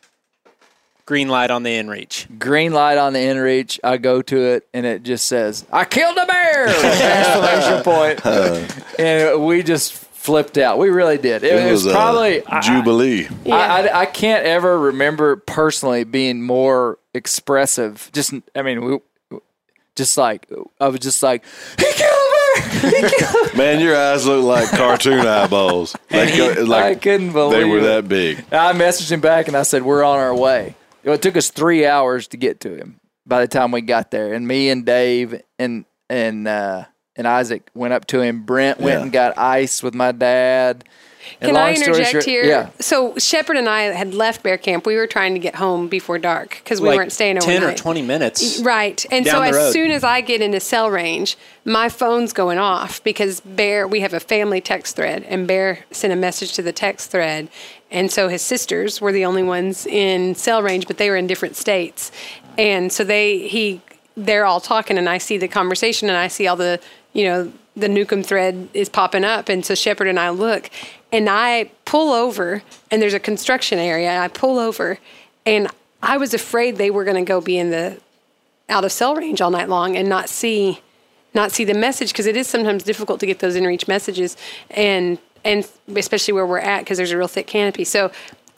Green light on the inReach. Green light on the inReach. I go to it, and it just says, I killed a bear! Exclamation point. Uh, and we just flipped out. We really did. It, it, it was, was probably I, Jubilee. I, I, I can't ever remember personally being more expressive. Just, I mean, we... Just like, I was just like, he killed her! He killed her! Man, your eyes look like cartoon eyeballs. Like, like I couldn't believe they were it. that big. I messaged him back and I said, we're on our way. It took us three hours to get to him by the time we got there. And me and Dave and and uh, and Isaac went up to him. Brent went yeah. and got ice with my dad. And Can I interject short, here? Yeah. So Shepard and I had left bear camp. We were trying to get home before dark because we like weren't staying overnight. ten or twenty minutes. Right. And so as road. soon as I get into cell range, my phone's going off because Bear, we have a family text thread, and Bear sent a message to the text thread. And so his sisters were the only ones in cell range, but they were in different states. And so they, he, they're all talking, and I see the conversation, and I see all the, you know, the Newcomb thread is popping up. And so Shepard and I look, and I pull over, and there's a construction area. And I pull over, and I was afraid they were going to go be in the out of cell range all night long and not see, not see the message, because it is sometimes difficult to get those inReach messages, and and especially where we're at because there's a real thick canopy. So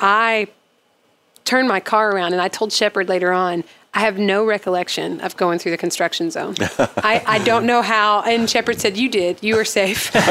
I turned my car around, and I told Shepard later on, I have no recollection of going through the construction zone. I, I don't know how. And Shepard said, "You did. You were safe." He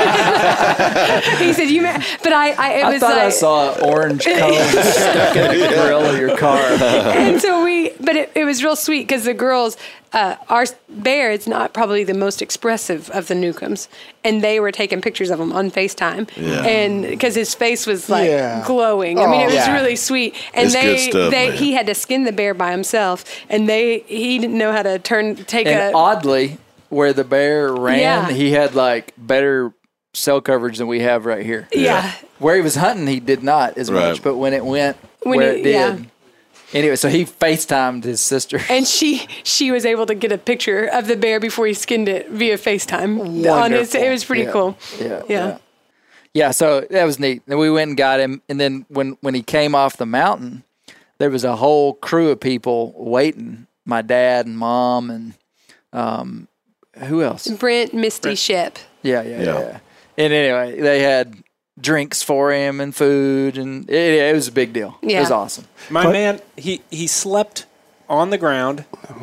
said, "You." May, but I, I, it I was thought like, I saw an orange cone stuck in the grill of your car. And so we, we, but it, it was real sweet because the girls, uh, our bear is not probably the most expressive of the Newcombs, and they were taking pictures of him on FaceTime, Yeah. and because his face was like Yeah. glowing. I mean, it was yeah. really sweet. And It's they, good stuff, they, man. he had to skin the bear by himself, and they, he didn't know how to turn, take And a. oddly, where the bear ran, Yeah. he had like better cell coverage than we have right here. yeah. Where he was hunting, he did not as Right. much, but when it went When where he- it did. yeah. Anyway, so he FaceTimed his sister. And she she was able to get a picture of the bear before he skinned it via FaceTime. On his, it was pretty Yeah. cool. Yeah, Yeah. yeah. Yeah, so that was neat. Then we went and got him, and then when, when he came off the mountain, there was a whole crew of people waiting. My dad and mom and um, who else? Brent, Misty, Shep. Yeah, yeah, Yeah. yeah, And anyway, they had drinks for him and food, and it, it was a big deal. It Yeah. was awesome. My But- man, he, he slept on the ground,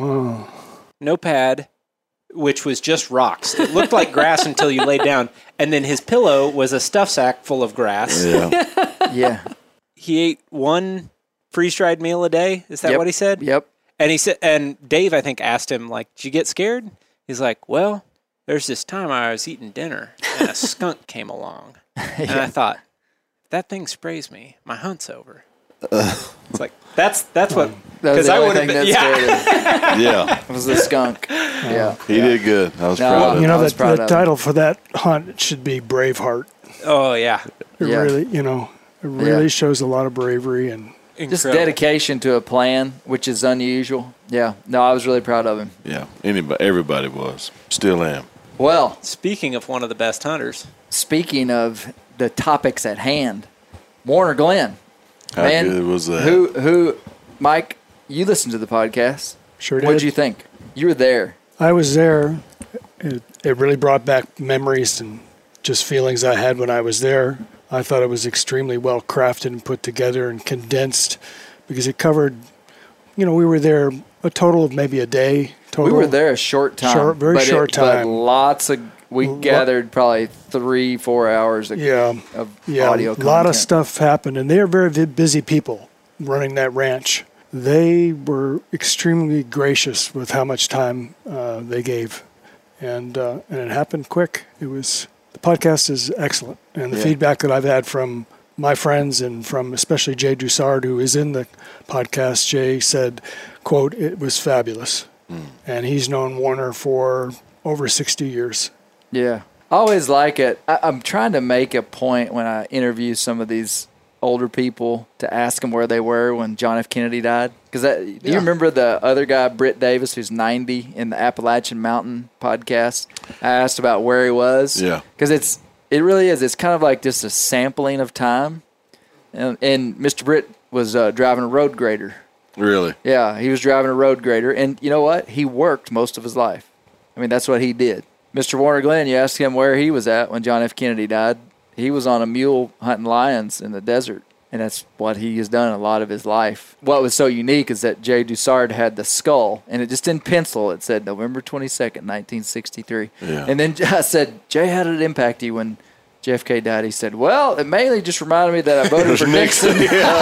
no pad, which was just rocks. It looked like grass until you laid down. And then his pillow was a stuff sack full of grass. Yeah. Yeah. He ate one freeze-dried meal a day. Is that Yep. what he said? Yep. And he said, and Dave, I think, asked him, like, did you get scared? He's like, well, there's this time I was eating dinner and a skunk came along. And I thought, if that thing sprays me, my hunt's over. It's like, that's that's what, That was because the I only would have thing been, that yeah. scared him. Yeah. Was the skunk. Yeah. He did good. I was No, proud of You him. know, I was the, proud the of him. title for that hunt should be Braveheart. Oh, yeah. It Yeah. really, you know, it really Yeah. shows a lot of bravery and Just Incredible. dedication to a plan, which is unusual. Yeah. No, I was really proud of him. Yeah. Anybody, everybody was. Still am. Well, Speaking of one of the best hunters, speaking of the topics at hand, Warner Glenn. How Man, good was that? Who, who, Mike, you listened to the podcast. sure did. What did you think? You were there. I was there. It, it really brought back memories and just feelings I had when I was there. I thought it was extremely well crafted and put together and condensed because it covered, you know, we were there a total of maybe a day total. We were there a short time. Short- very but short it, but time. lots of, we Lo- gathered probably three, four hours of, Yeah. of Yeah, audio a content. lot of stuff happened, and they are very vi- busy people running that ranch. They were extremely gracious with how much time uh, they gave, and uh, and it happened quick. It was the podcast is excellent, and the Yeah. feedback that I've had from my friends and from especially Jay Dussard, who is in the podcast, Jay said, "quote It was fabulous," and he's known Warner for over sixty years. Yeah. I always like it. I, I'm trying to make a point when I interview some of these older people to ask them where they were when John F. Kennedy died. Because do you Yeah. remember the other guy, Britt Davis, who's ninety in the Appalachian Mountain podcast? I asked about where he was. Yeah. Because it's it really is. It's kind of like just a sampling of time. And, and Mister Britt was uh, driving a road grader. Really? Yeah, he was driving a road grader, and you know what? He worked most of his life. I mean, that's what he did. Mister Warner Glenn, you asked him where he was at when John F. Kennedy died. He was on a mule hunting lions in the desert, and that's what he has done a lot of his life. What was so unique is that Jay Dussard had the skull, and it just in pencil, it said November twenty-second, nineteen sixty-three. Yeah. And then I said, Jay, how did it impact you when J F K died? He said, well, it mainly just reminded me that I voted for Nixon.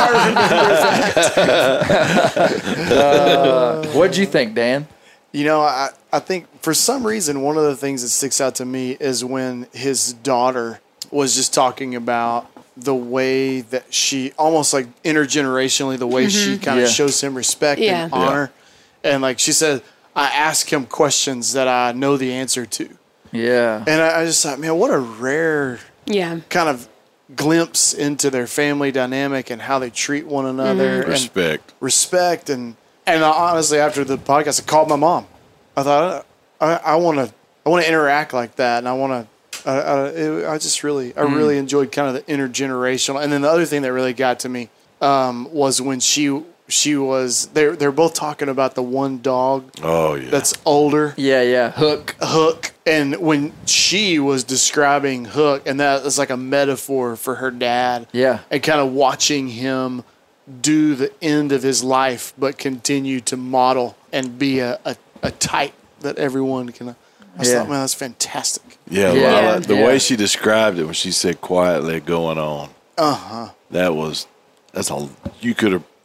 I remember that. uh, what'd you think, Dan? You know, I, I think for some reason, one of the things that sticks out to me is when his daughter was just talking about the way that she, almost like intergenerationally, the way she kind of Yeah. shows him respect Yeah. and honor. And like she said, I ask him questions that I know the answer to. Yeah. And I, I just thought, man, what a rare Yeah. kind of glimpse into their family dynamic and how they treat one another. And Respect. respect and and honestly, after the podcast, I called my mom. I thought I want to I want to interact like that, and I want to. I, I, it, I just really I really enjoyed kind of the intergenerational. And then the other thing that really got to me um, was when she she was they're they're both talking about the one dog Oh, yeah. that's older, Yeah, yeah. Hook. Hook, and when she was describing Hook, and that was like a metaphor for her dad. Yeah. And kind of watching him do the end of his life, but continue to model and be a, a, a type that everyone can. I just Yeah. thought, man, that's fantastic. Yeah, Yeah. Lila, the Yeah. way she described it when she said quietly going on. Uh-huh. That was, that's all, you could have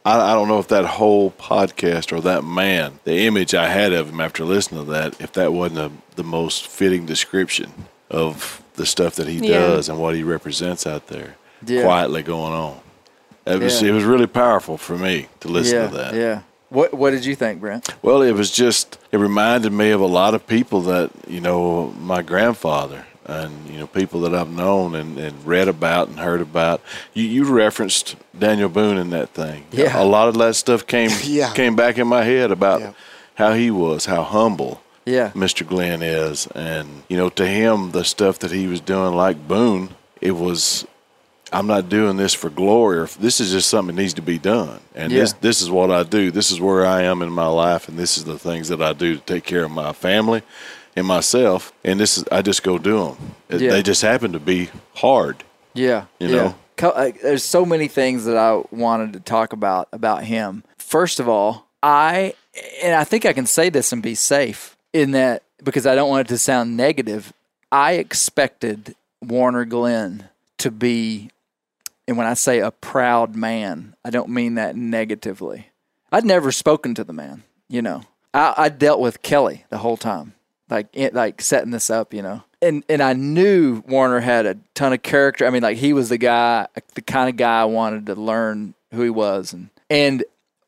I, I don't know if that whole podcast or that man, the image I had of him after listening to that, if that wasn't a, the most fitting description of the stuff that he Yeah. does and what he represents out there, Yeah. quietly going on. It was Yeah. it was really powerful for me to listen yeah, to that. yeah. What What did you think, Brent? Well, it was just, it reminded me of a lot of people that, you know, my grandfather and, you know, people that I've known and, and read about and heard about. You, you referenced Daniel Boone in that thing. Yeah. A lot of that stuff came Yeah. came back in my head about Yeah. how he was, how humble Yeah, Mister Glenn is. And, you know, to him, the stuff that he was doing like Boone, it was, I'm not doing this for glory, or this is just something that needs to be done. And Yeah. this this is what I do. This is where I am in my life, and this is the things that I do to take care of my family and myself. And this is, I just go do them. Yeah. They just happen to be hard. yeah, You yeah. know? Co- uh, There's so many things that I wanted to talk about about him. First of all, I and I think I can say this and be safe in that, because I don't want it to sound negative. I expected Warner Glenn to be, and when I say a proud man, I don't mean that negatively. I'd never spoken to the man, you know. I, I dealt with Kelly the whole time, like it, like setting this up, you know. And and I knew Warner had a ton of character. I mean, like he was the guy, the kind of guy I wanted to learn who he was. And and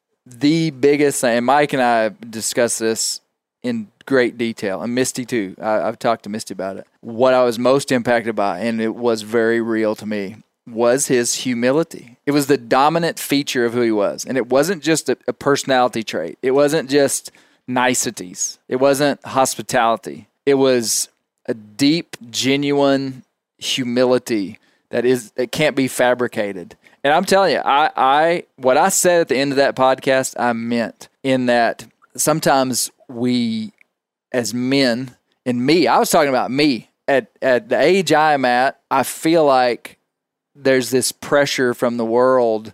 the biggest thing, and Mike and I discussed this in great detail, and Misty too. I, I've talked to Misty about it. What I was most impacted by, and it was very real to me, was his humility. It was the dominant feature of who he was. And it wasn't just a, a personality trait. It wasn't just niceties. It wasn't hospitality. It was a deep, genuine humility that is it can't be fabricated. And I'm telling you, I, I what I said at the end of that podcast, I meant, in that sometimes we as men, and me, I was talking about me, at, at the age I am at, I feel like there's this pressure from the world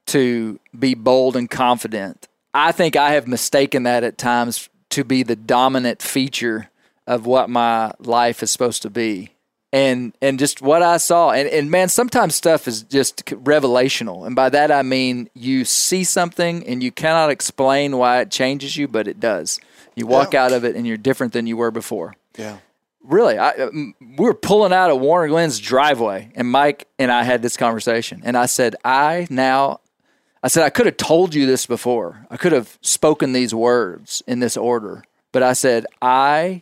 to be bold and confident. I think I have mistaken that at times to be the dominant feature of what my life is supposed to be. And and just what I saw. And, and man, sometimes stuff is just revelational. And by that I mean you see something and you cannot explain why it changes you, but it does. You walk Yeah. out of it and you're different than you were before. Yeah. Really, I, we were pulling out of Warner Glenn's driveway, and Mike and I had this conversation. And I said, I now, I said, I could have told you this before. I could have spoken these words in this order. But I said, I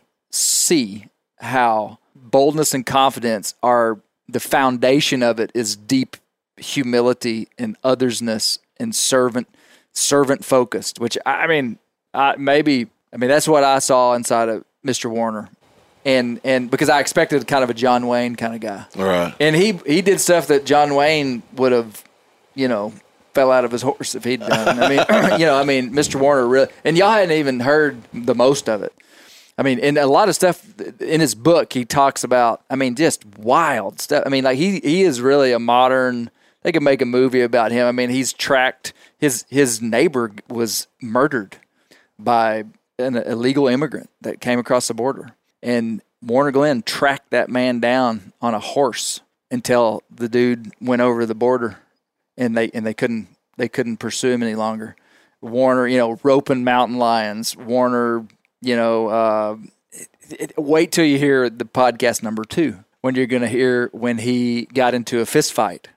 see how boldness and confidence are, the foundation of it is deep humility and othersness and servant, servant focused, which I mean, I, maybe, I mean, that's what I saw inside of Mister Warner. And and because I expected kind of a John Wayne kind of guy. All right. And he he did stuff that John Wayne would have, you know, fell out of his horse if he'd done. I mean, you know, I mean, Mister Warner really, and y'all hadn't even heard the most of it. I mean, and a lot of stuff in his book he talks about, I mean, just wild stuff. I mean, like he he is really a modern, they could make a movie about him. I mean, he's tracked, his his neighbor was murdered by an illegal immigrant that came across the border. And Warner Glenn tracked that man down on a horse until the dude went over the border, and they and they couldn't they couldn't pursue him any longer. Warner, you know, roping mountain lions. Warner, you know, uh, it, it, wait till you hear the podcast number two when you're going to hear when he got into a fist fight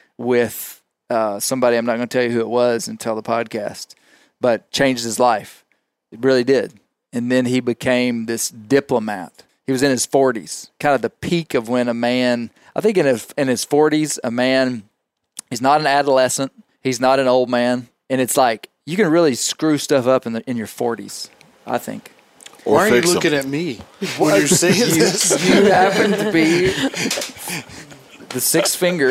with uh, somebody. I'm not going to tell you who it was until the podcast, but changed his life. It really did. And then he became this diplomat. He was in his forties, kind of the peak of when a man, I think in his, in his forties, a man, he's not an adolescent, he's not an old man, and it's like you can really screw stuff up in the, in your forties, I think. Or Why are you fix 'em. looking at me when you're saying You, this? you happen to be the sixth finger.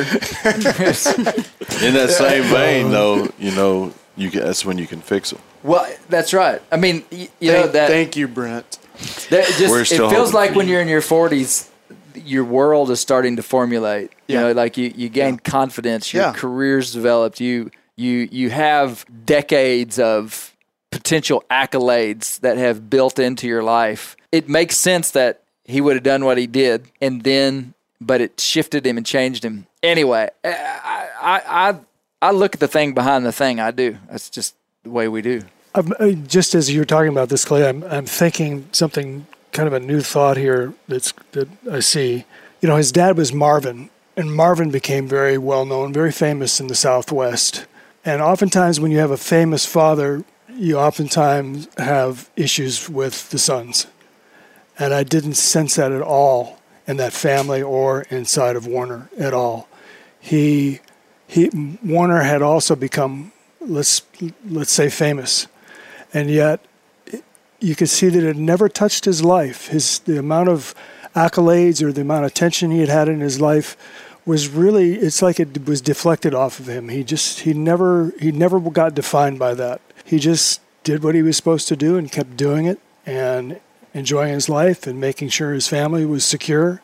In that same vein, though, you know, you can, that's when you can fix them. Well, that's right. I mean, you, you know thank, that. thank you, Brent. That just, We're it still feels hoping like for when you. you're in your forties, your world is starting to formulate. You Yeah. know, like you, you gain confidence, your Yeah. career's developed, you you you have decades of potential accolades that have built into your life. It makes sense that he would have done what he did, and then, but it shifted him and changed him. Anyway, I I I, I look at the thing behind the thing. I do. That's just the way we do. I'm, uh, just as you're talking about this, Clay, I'm, I'm thinking something, kind of a new thought here that's that I see. You know, his dad was Marvin, and Marvin became very well known, very famous in the Southwest. And oftentimes when you have a famous father, you oftentimes have issues with the sons. And I didn't sense that at all in that family or inside of Warner at all. He, he, Warner had also become, let's let's say, famous, and yet you could see that it never touched his life. His the amount of accolades or the amount of attention he had had in his life was really, it's like it was deflected off of him. He just he never he never got defined by that. He just did what he was supposed to do and kept doing it and enjoying his life and making sure his family was secure.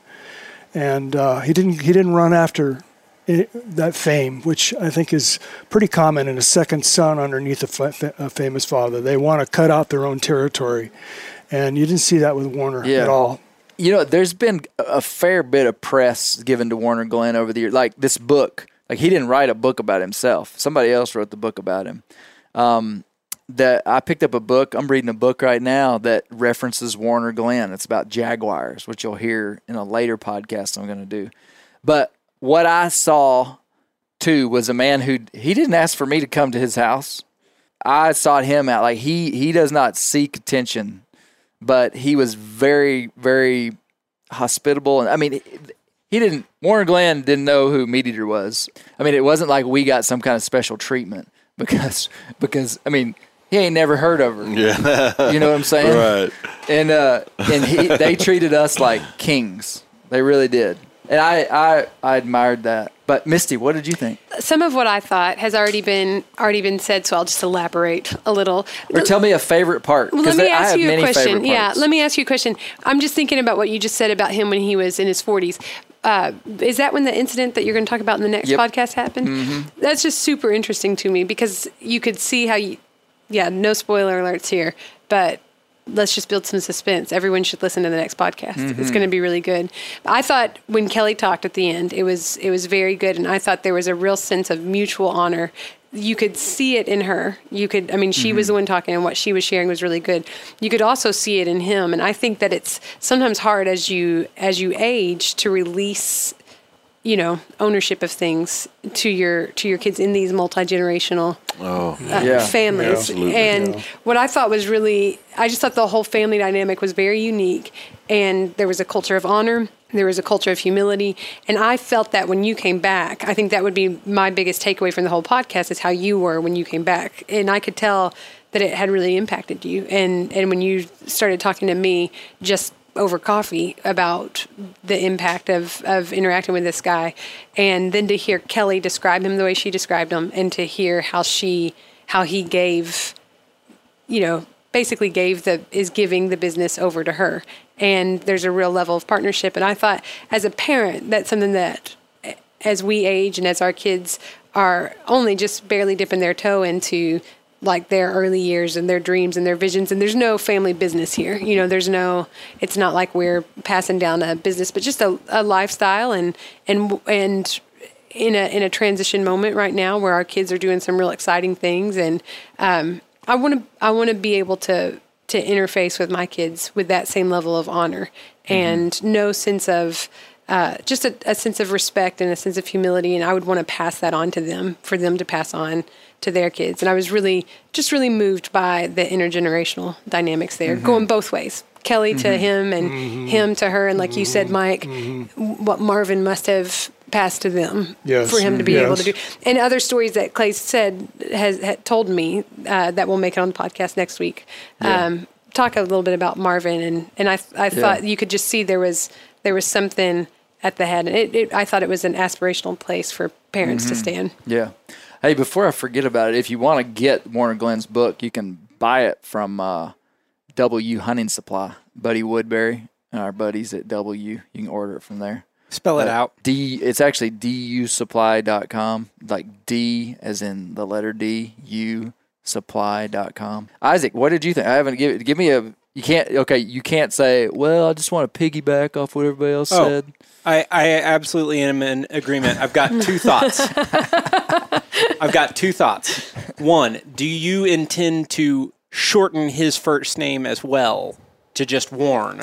And uh, he didn't he didn't run after it, that fame, which I think is pretty common in a second son underneath a, fa- a famous father. They want to cut out their own territory, and you didn't see that with Warner Yeah. at all. You know, there's been a fair bit of press given to Warner Glenn over the years. Like this book, like he didn't write a book about himself. Somebody else wrote the book about him. Um, that I picked up a book. I'm reading a book right now that references Warner Glenn. It's about Jaguars, which you'll hear in a later podcast I'm going to do. But what I saw, too, was a man who, he didn't ask for me to come to his house. I sought him out. Like, he, he does not seek attention, but he was very, very hospitable. And I mean, he didn't, Warner Glenn didn't know who Meat Eater was. I mean, it wasn't like we got some kind of special treatment because, because I mean, he ain't never heard of her. Yeah. You know what I'm saying? Right. And uh, and he, they treated us like kings. They really did. And I, I, I admired that. But Misty, what did you think? Some of what I thought has already been already been said, so I'll just elaborate a little. Or tell me a favorite part. Well, let me I ask have you a many question. favorite Yeah, parts. let me ask you a question. I'm just thinking about what you just said about him when he was in his forties. Uh, is that when the incident that you're going to talk about in the next Yep. podcast happened? Mm-hmm. That's just super interesting to me because you could see how you, yeah, no spoiler alerts here, but let's just build some suspense. Everyone should listen to the next podcast. Mm-hmm. It's going to be really good. I thought when Kelly talked at the end, it was it was very good, and I thought there was a real sense of mutual honor. You could see it in her. You could, I mean, she mm-hmm. was the one talking, and what she was sharing was really good. You could also see it in him, and I think that it's sometimes hard as you as you age to release, you know, ownership of things to your to your kids in these multi-generational Oh, uh, Yeah. families. Absolutely. And Yeah. what I thought was really, I just thought the whole family dynamic was very unique, and there was a culture of honor. There was a culture of humility. And I felt that when you came back. I think that would be my biggest takeaway from the whole podcast is how you were when you came back. And I could tell that it had really impacted you. And, and when you started talking to me just over coffee about the impact of, of interacting with this guy, and then to hear Kelly describe him the way she described him, and to hear how she, how he gave, you know, basically gave the, is giving the business over to her. And there's a real level of partnership. And I thought as a parent, that's something that as we age and as our kids are only just barely dipping their toe into like their early years and their dreams and their visions. And there's no family business here. You know, there's no, it's not like we're passing down a business, but just a, a lifestyle and, and, and in a, in a transition moment right now where our kids are doing some real exciting things. And, um, I want to, I want to be able to, to interface with my kids with that same level of honor and mm-hmm. no sense of, uh, just a, a sense of respect and a sense of humility. And I would want to pass that on to them for them to pass on to their kids. And I was really, just really moved by the intergenerational dynamics there, mm-hmm. going both ways. Kelly mm-hmm. to him and mm-hmm. him to her. And like mm-hmm. you said, Mike, mm-hmm. what Marvin must have passed to them yes. for him to be yes. able to do. And other stories that Clay said, has, has told me uh, that will make it on the podcast next week. Yeah. Um, talk a little bit about Marvin. And, and I, I thought yeah. you could just see there was, there was something at the head. And it, it, I thought it was an aspirational place for parents mm-hmm. to stand. Yeah. Hey, before I forget about it, if you want to get Warner Glenn's book, you can buy it from uh, W Hunting Supply, Buddy Woodbury, and our buddies at W. You can order it from there. Spell it uh, out. D. It's actually D U supply dot com, like D as in the letter D, U supply dot com. Isaac, what did you think? I haven't give give me a. You can't. Okay, you can't say. Well, I just want to piggyback off what everybody else oh, said. I, I absolutely am in agreement. I've got two thoughts. I've got two thoughts. One, do you intend to shorten his first name as well to just Warren?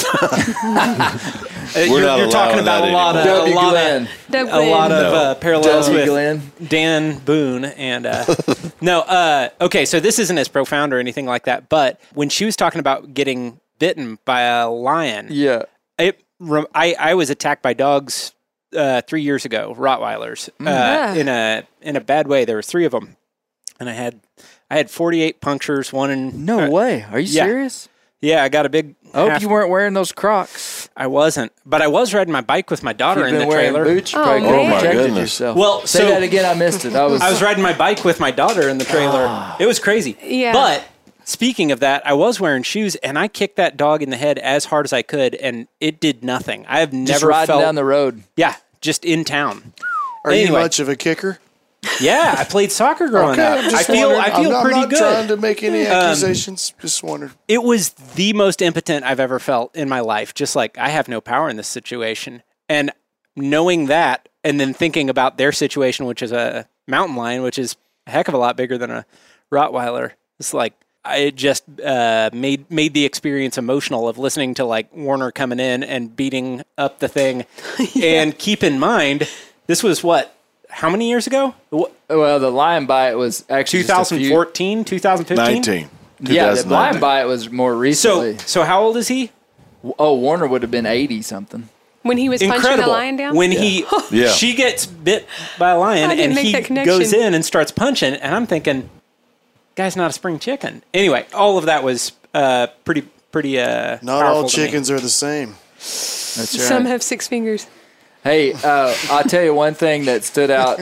We're you're, not you're talking allowing about that a lot of anymore. a W. lot Glenn. of Doug a Glenn. lot of No. uh, parallels W. with Glenn. Dan Boone and uh, no. Uh, okay, so this isn't as profound or anything like that. But when she was talking about getting bitten by a lion, Yeah. it, I I was attacked by dogs uh, three years ago, Rottweilers, uh, Yeah. in a in a bad way. There were three of them, and I had I had forty-eight punctures. One in No uh, way. Are you yeah. serious? Yeah, I got a big. I hope half- you weren't wearing those Crocs. I wasn't, but I was riding my bike with my daughter If in you've the been wearing trailer. boots, you Oh, probably could man. have Oh, my protected goodness. yourself. Well, say so- that again. I missed it. I was. I was riding my bike with my daughter in the trailer. Ah. It was crazy. Yeah. But speaking of that, I was wearing shoes and I kicked that dog in the head as hard as I could, and it did nothing. I have just never riding felt. down the road. Yeah, just in town. Are you Anyway. much of a kicker? Yeah, I played soccer growing up. I'm I just feel wondering. I feel I'm not, pretty I'm not good. trying to make any Um, accusations. just wondered. It was the most impotent I've ever felt in my life. Just like I have no power in this situation, and knowing that, and then thinking about their situation, which is a mountain lion, which is a heck of a lot bigger than a Rottweiler. It's like it just uh, made made the experience emotional of listening to like Warner coming in and beating up the thing. And keep in mind, this was what. How many years ago? What, Well, the lion bite was actually just a few- twenty fourteen, twenty fifteen? nineteen. Yeah, the lion two thousand nineteen. bite was more So, recently. so how old is he? oh, Warner would have been eighty something. When he was punching Incredible. the lion down? When he, Yeah. she gets bit by a lion I didn't and make he that connection. goes in and starts punching, and I'm thinking, guy's not a spring chicken. Anyway, all of that was uh, pretty, pretty. Uh, Not powerful all to me. chickens are the same. That's right. Some have six fingers. Hey, uh, I'll tell you one thing that stood out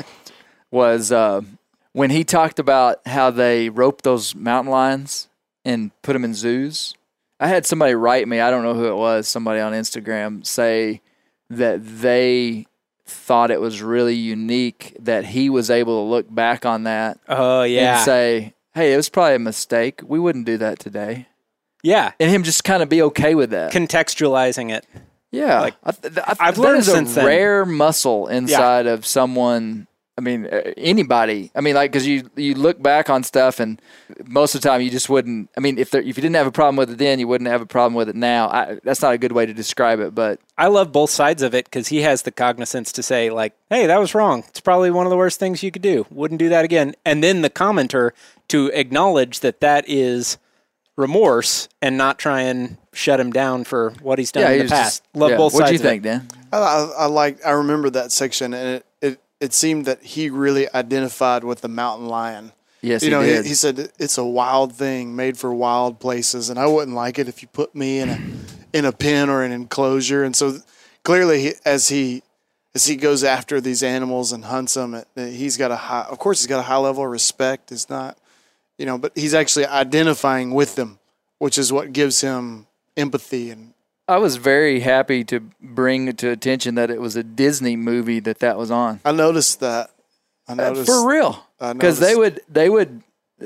was uh, when he talked about how they rope those mountain lions and put them in zoos. I had somebody write me, I don't know who it was, somebody on Instagram, say that they thought it was really unique that he was able to look back on that Oh yeah, and say, hey, it was probably a mistake. We wouldn't do that today. yeah. And him just kind of be okay with that. Contextualizing it. Yeah, Like, I th- I th- I've that learned is a since then. rare muscle inside of someone. I mean, uh, anybody. I mean, like because you you look back on stuff, and most of the time you just wouldn't. I mean, if there, if you didn't have a problem with it then, you wouldn't have a problem with it now. I, that's not a good way to describe it, but I love both sides of it because he has the cognizance to say, like, hey, that was wrong. It's probably one of the worst things you could do. Wouldn't do that again. And then the commenter to acknowledge that that is remorse and not try and shut him down for what he's done yeah, in he the was past. just- Love yeah. both What sides do you of think, it. Dan? I, I, I like. I remember that section, and it, it it seemed that he really identified with the mountain lion. Yes, you know, he did. he, he said it's a wild thing made for wild places, and I wouldn't like it if you put me in a in a pen or an enclosure. And so, clearly, he, as he as he goes after these animals and hunts them, it, he's got a high. Of course, he's got a high level of respect. It's not, you know, but he's actually identifying with them, which is what gives him empathy. And I was very happy to bring to attention that it was a Disney movie that that was on. I noticed that. I Uh, noticed for real, I because they noticed- would they would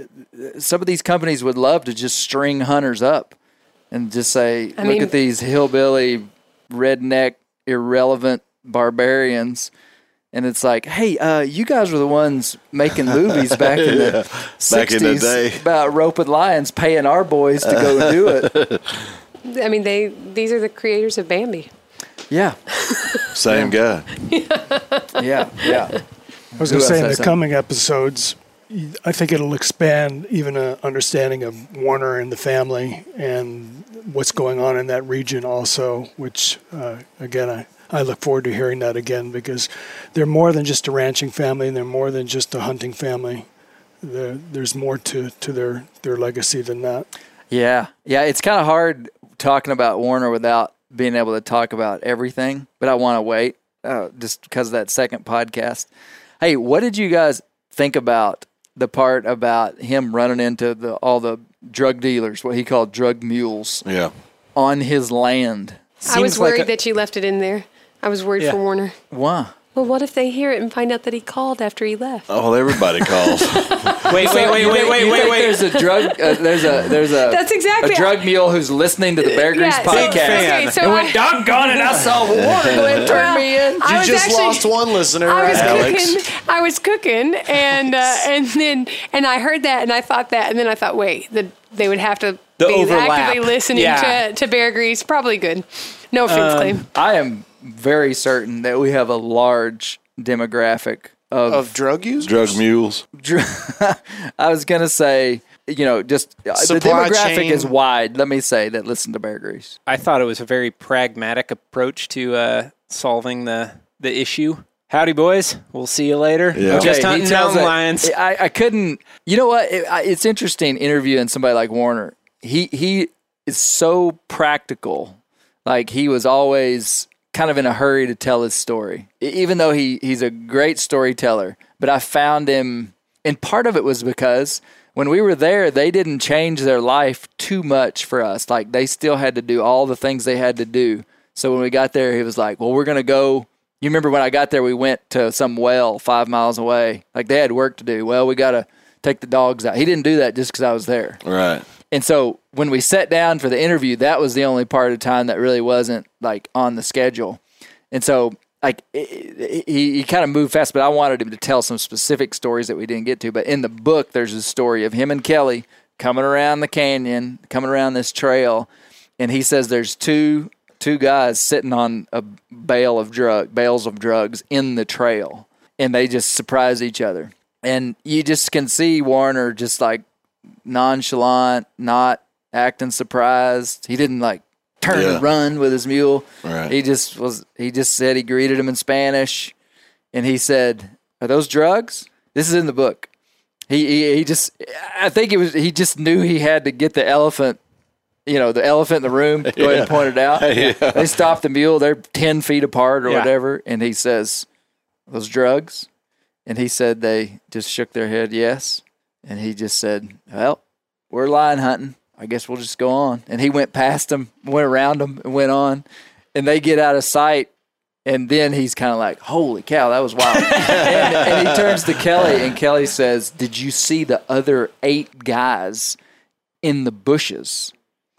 some of these companies would love to just string hunters up and just say, I look mean- at these hillbilly, redneck, irrelevant barbarians. And it's like, hey, uh, you guys were the ones making movies back in the Back in the sixties day. about roping lions, paying our boys to go do it. I mean, they these are the creators of Bambi. Yeah, Same guy. yeah, yeah. I was Who going to else say in has the something? coming episodes, I think it'll expand even an understanding of Warner and the family and what's going on in that region also, which, uh, again, I, I look forward to hearing that again because they're more than just a ranching family and they're more than just a hunting family. There, there's more to, to their, their legacy than that. Yeah, yeah. It's kind of hard talking about Warner without being able to talk about everything, but I want to wait uh, just because of that second podcast. Hey, what did you guys think about the part about him running into the all the drug dealers, what he called drug mules, Yeah. on his land? I was Seems like worried a- that you left it in there. I was worried Yeah. for Warner. Why? Well, what if they hear it and find out that he called after he left? Oh, everybody calls. Wait, wait, wait, You wait, think- wait, you wait, think wait. There's a drug. Uh, there's a there's a That's exactly- a drug mule who's listening to the Bear Grease Yeah, so- podcast. fan. okay, so and I- went, doggone it, I saw Warren Glenn turn me in. I You was just actually- lost one listener, I was Alex. cooking. I was cooking, and uh, and then and I heard that, and I thought that, and then I thought, wait, the, they would have to The be overlap. actively listening Yeah. to, to Bear Grease. Probably good. No offense, Clay. I am very certain that we have a large demographic of. Of drug users? Drug mules. I was gonna say, you know, just uh, the Supply demographic chain. is wide. Let me say that listen to Bear Grease. I thought it was a very pragmatic approach to uh, solving the, the issue. Howdy, boys. We'll see you later. Yeah. Just Okay, he hunting tells mountain it- lions. I, I couldn't. You know what? It, I, it's interesting interviewing somebody like Warner. He he is so practical. Like he was always kind of in a hurry to tell his story, E- even though he he's a great storyteller. But I found him, and part of it was because when we were there, they didn't change their life too much for us. Like they still had to do all the things they had to do. So when we got there, he was like, "Well, we're gonna go." You remember when I got there, we went to some well five miles away. Like they had work to do. Well, we got to take the dogs out. He didn't do that just because I was there. Right. And so when we sat down for the interview, that was the only part of the time that really wasn't like on the schedule. And so like it, it, he, he kind of moved fast, but I wanted him to tell some specific stories that we didn't get to. But in the book, there's a story of him and Kelly coming around the canyon, coming around this trail. And he says there's two two guys sitting on a bale of drug, bales of drugs in the trail, and they just surprise each other. And you just can see Warner just like nonchalant, not acting surprised. He didn't like turn Yeah. and run with his mule. Right. He just was. He just said he greeted him in Spanish, and he said, "Are those drugs?" This is in the book. He he, he just. I think it was. He just knew he had to get the elephant. You know, the elephant in the room, go ahead and point it out. Yeah. They stopped the mule. They're ten feet apart or Yeah. whatever. And he says, those drugs? And he said they just shook their head, yes. And he just said, well, we're lion hunting. I guess we'll just go on. And he went past them, went around them, and went on. And they get out of sight. And then he's kind of like, holy cow, that was wild. and, and he turns to Kelly, and Kelly says, did you see the other eight guys in the bushes?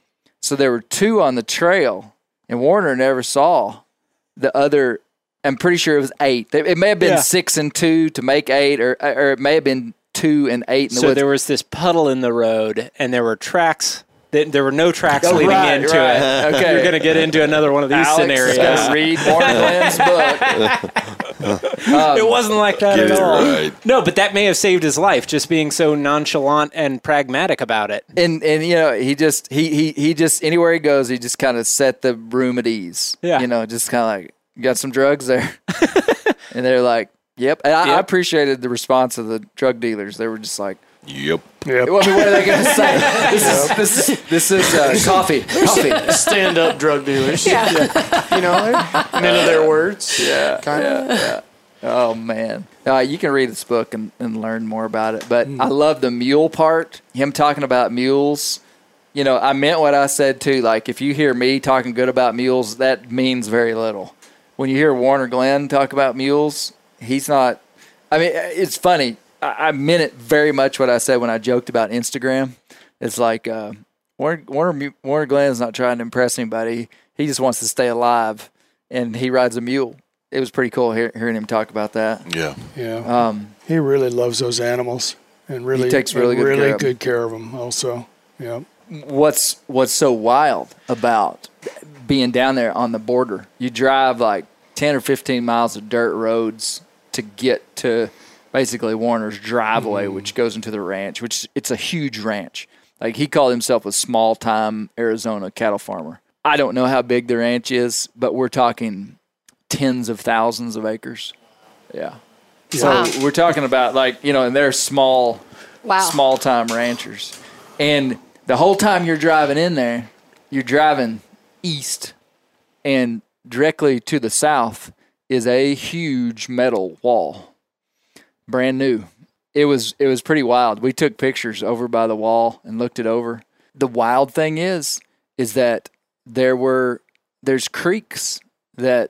So there were two on the trail, and Warner never saw the other. I'm pretty sure it was eight. It may have been Yeah. six and two to make eight, or or it may have been two and eight in the So woods. there was this puddle in the road, and there were tracks. There there were no tracks Oh, leading right, into right. it. Okay. You're going to get into another one of these Alex is scenarios. gonna read Warner Glenn's book. It wasn't like that Get at it all. right. No, but that may have saved his life, just being so nonchalant and pragmatic about it. And and you know he just he he he just anywhere he goes he just kind of set the room at ease. Yeah. You know, just kind of like, you got some drugs there, and they're like, yep. And I, I Yep. appreciated the response of the drug dealers. They were just like, Yep. Yep. well, I mean, what are they going to say? This is this is this is uh, coffee, coffee. Stand up drug dealers. Yeah. You know, none of their words. Yeah, Kind of. yeah, yeah. Oh man, uh, you can read this book and, and learn more about it. But I love the mule part. Him talking about mules. You know, I meant what I said too. Like, if you hear me talking good about mules, that means very little. When you hear Warner Glenn talk about mules, he's not. I mean, it's funny. I, I meant it very much what I said when I joked about Instagram. It's like uh, Warner Warner Warner Glenn is not trying to impress anybody. He just wants to stay alive, and he rides a mule. It was pretty cool hear, hearing him talk about that. Yeah. Yeah. Um, He really loves those animals and really takes really and good really care of 'em. good care of them also. Yeah. what's what's so wild about being down there on the border? You drive like ten or fifteen miles of dirt roads to get to basically Warner's driveway, Mm. which goes into the ranch, which it's a huge ranch. Like, he called himself a small time Arizona cattle farmer. I don't know how big the ranch is, but we're talking tens of thousands of acres. Yeah. So Wow. we're talking about, like, you know, and they're small, Wow. small time ranchers. And the whole time you're driving in there, you're driving east, and directly to the south is a huge metal wall, brand new. It was it was pretty wild. We took pictures over by the wall and looked it over. The wild thing is, is that there were there's creeks that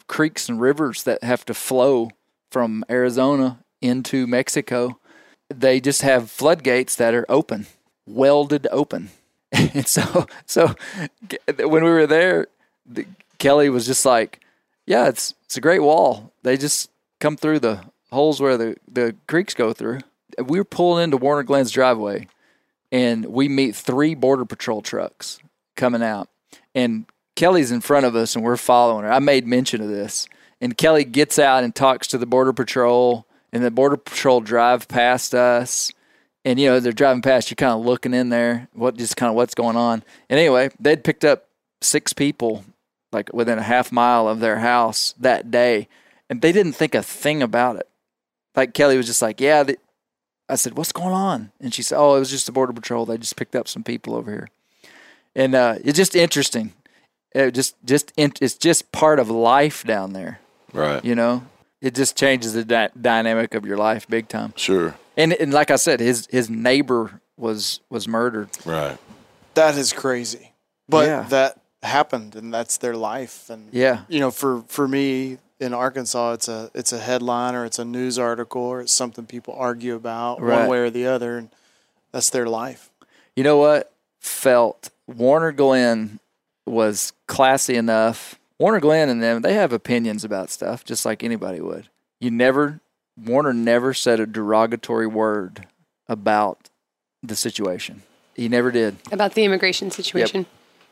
creeks and rivers that have to flow from Arizona into Mexico. They just have floodgates that are open, welded open. And so, so when we were there, the, Kelly was just like, yeah, it's it's a great wall. They just come through the holes where the, the creeks go through. We were pulling into Warner Glenn's driveway, and we meet three Border Patrol trucks coming out. And Kelly's in front of us, and we're following her. I made mention of this. And Kelly gets out and talks to the Border Patrol, and the Border Patrol drive past us. And, you know, they're driving past, you're kind of looking in there, what just kind of what's going on. And anyway, they'd picked up six people, like within a half mile of their house that day, and they didn't think a thing about it. Like Kelly was just like, yeah, they, I said, what's going on? And she said, oh, it was just the Border Patrol. They just picked up some people over here. And uh, it's just interesting. It just, just, it's just part of life down there. Right. You know, it just changes the di- dynamic of your life big time. Sure. And and like I said, his his neighbor was was murdered. Right. That is crazy. But Yeah. that happened, and that's their life. And Yeah. you know, for, for me in Arkansas, it's a it's a headline, or it's a news article, or it's something people argue about Right. one way or the other, and that's their life. You know what? Felt Warner Glenn was classy enough. Warner Glenn and them, they have opinions about stuff just like anybody would. You never, Warner never said a derogatory word about the situation. He never did. About the immigration situation.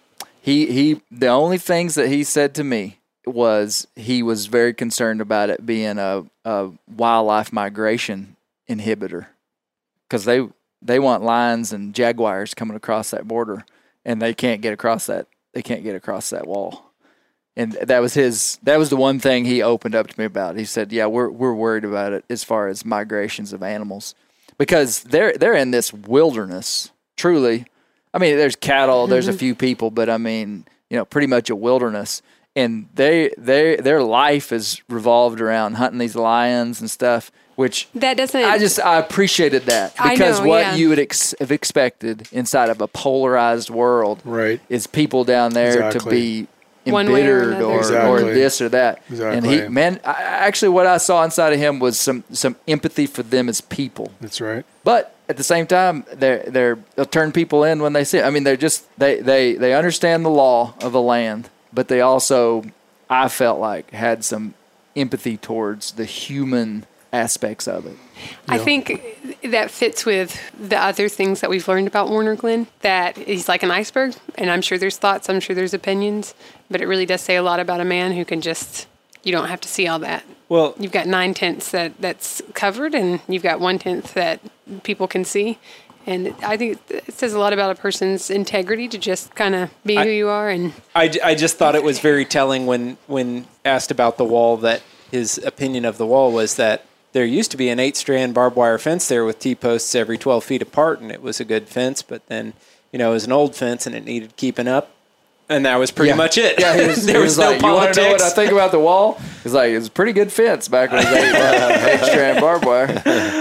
He he. The only things that he said to me was he was very concerned about it being a, a wildlife migration inhibitor, because they they want lions and jaguars coming across that border, and they can't get across that. They can't get across that wall. And that was his. That was the one thing he opened up to me about. He said, "Yeah, we're we're worried about it as far as migrations of animals, because they're they're in this wilderness. Truly, I mean, there's cattle, there's a few people, but I mean, you know, pretty much a wilderness. And they they their life is revolved around hunting these lions and stuff. Which That doesn't. I just I appreciated that, I because know, what yeah. you would ex- have expected inside of a polarized world, Right. is people down there Exactly. to be One way or embittered another. or, or Exactly. this or that. Exactly. And he, man, I, actually, what I saw inside of him was some some empathy for them as people. That's right. But at the same time, they're they're they'll turn people in when they see it. I mean, they're just they they they understand the law of the land, but they also, I felt like, had some empathy towards the human aspects of it. I think that fits with the other things that we've learned about Warner Glenn, that he's like an iceberg, and I'm sure there's thoughts, I'm sure there's opinions, but it really does say a lot about a man who can just, you don't have to see all that. Well, You've got nine tenths that, that's covered, and you've got one tenth that people can see. And I think it says a lot about a person's integrity to just kind of be I- who you are. And I, I just thought it was very telling when, when asked about the wall, that his opinion of the wall was that there used to be an eight-strand barbed wire fence there with T-posts every twelve feet apart, and it was a good fence. But then, you know, it was an old fence, and it needed keeping up. And that was pretty Yeah. much it. Yeah, he was, there he was, was no like, you want politics. to know what I think about the wall? He's like, it's a pretty good fence back when it was eight, uh, eight strand barbed wire.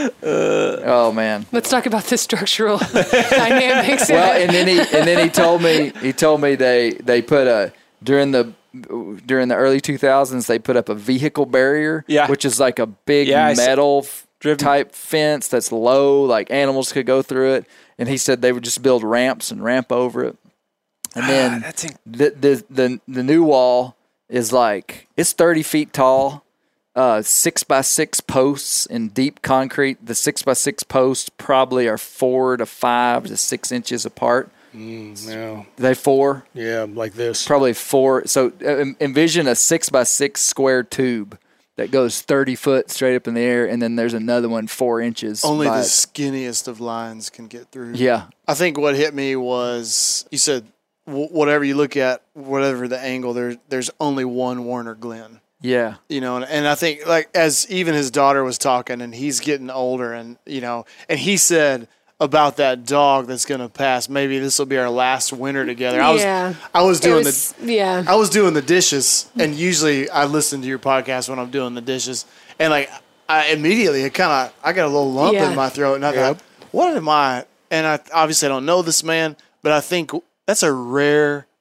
Uh, oh man. let's talk about the structural dynamics. Well, and then he and then he told me he told me they they put a during the during the early two thousands they put up a vehicle barrier, Yeah. which is like a big Yeah, I s- metal f- driven- type fence that's low, like animals could go through it. And he said they would just build ramps and ramp over it. And then that's in- the, the the the new wall is like, it's thirty feet tall, uh, six by six posts in deep concrete. The six by six posts probably are four to five to six inches apart. Yeah. They four, Yeah, like this. probably four. So uh, envision a six by six square tube that goes thirty foot straight up in the air, and then there's another one four inches. Only by- the skinniest of lines can get through. yeah. I think what hit me was, you said w- whatever you look at, whatever the angle, there, there's only one Warner Glenn. Yeah. You know, and, and I think, like, as even his daughter was talking, and he's getting older, and, you know, and he said about that dog that's going to pass, maybe this will be our last winter together. I was, Yeah. I was It doing was- the, yeah. I was doing the dishes, and usually I listen to your podcast when I'm doing the dishes, and like, I immediately, it kind of, I got a little lump Yeah. in my throat, and I Yep. thought, what am I? And I obviously I don't know this man, but I think that's a rare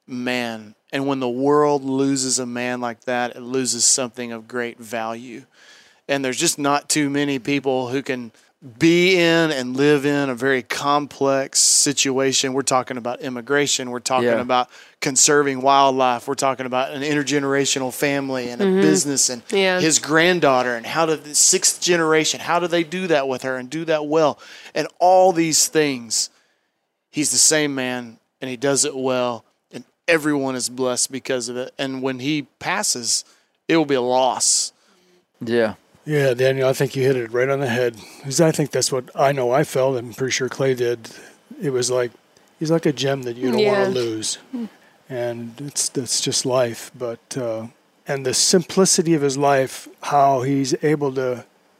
man. And when the world loses a man like that, it loses something of great value. And there's just not too many people who can be in and live in a very complex situation. We're talking about immigration. We're talking Yeah. about conserving wildlife. We're talking about an intergenerational family and a business and Yeah. his granddaughter and how to the sixth generation, how do they do that with her and do that well? And all these things, he's the same man and he does it well and everyone is blessed because of it. And when he passes, it will be a loss. Yeah. Yeah, Daniel, I think you hit it right on the head. 'Cause I think that's what I know I felt. I'm pretty sure Clay did. It was like, he's like a gem that you don't Yeah. want to lose. And it's that's just life. But, uh, and the simplicity of his life, how he's able to,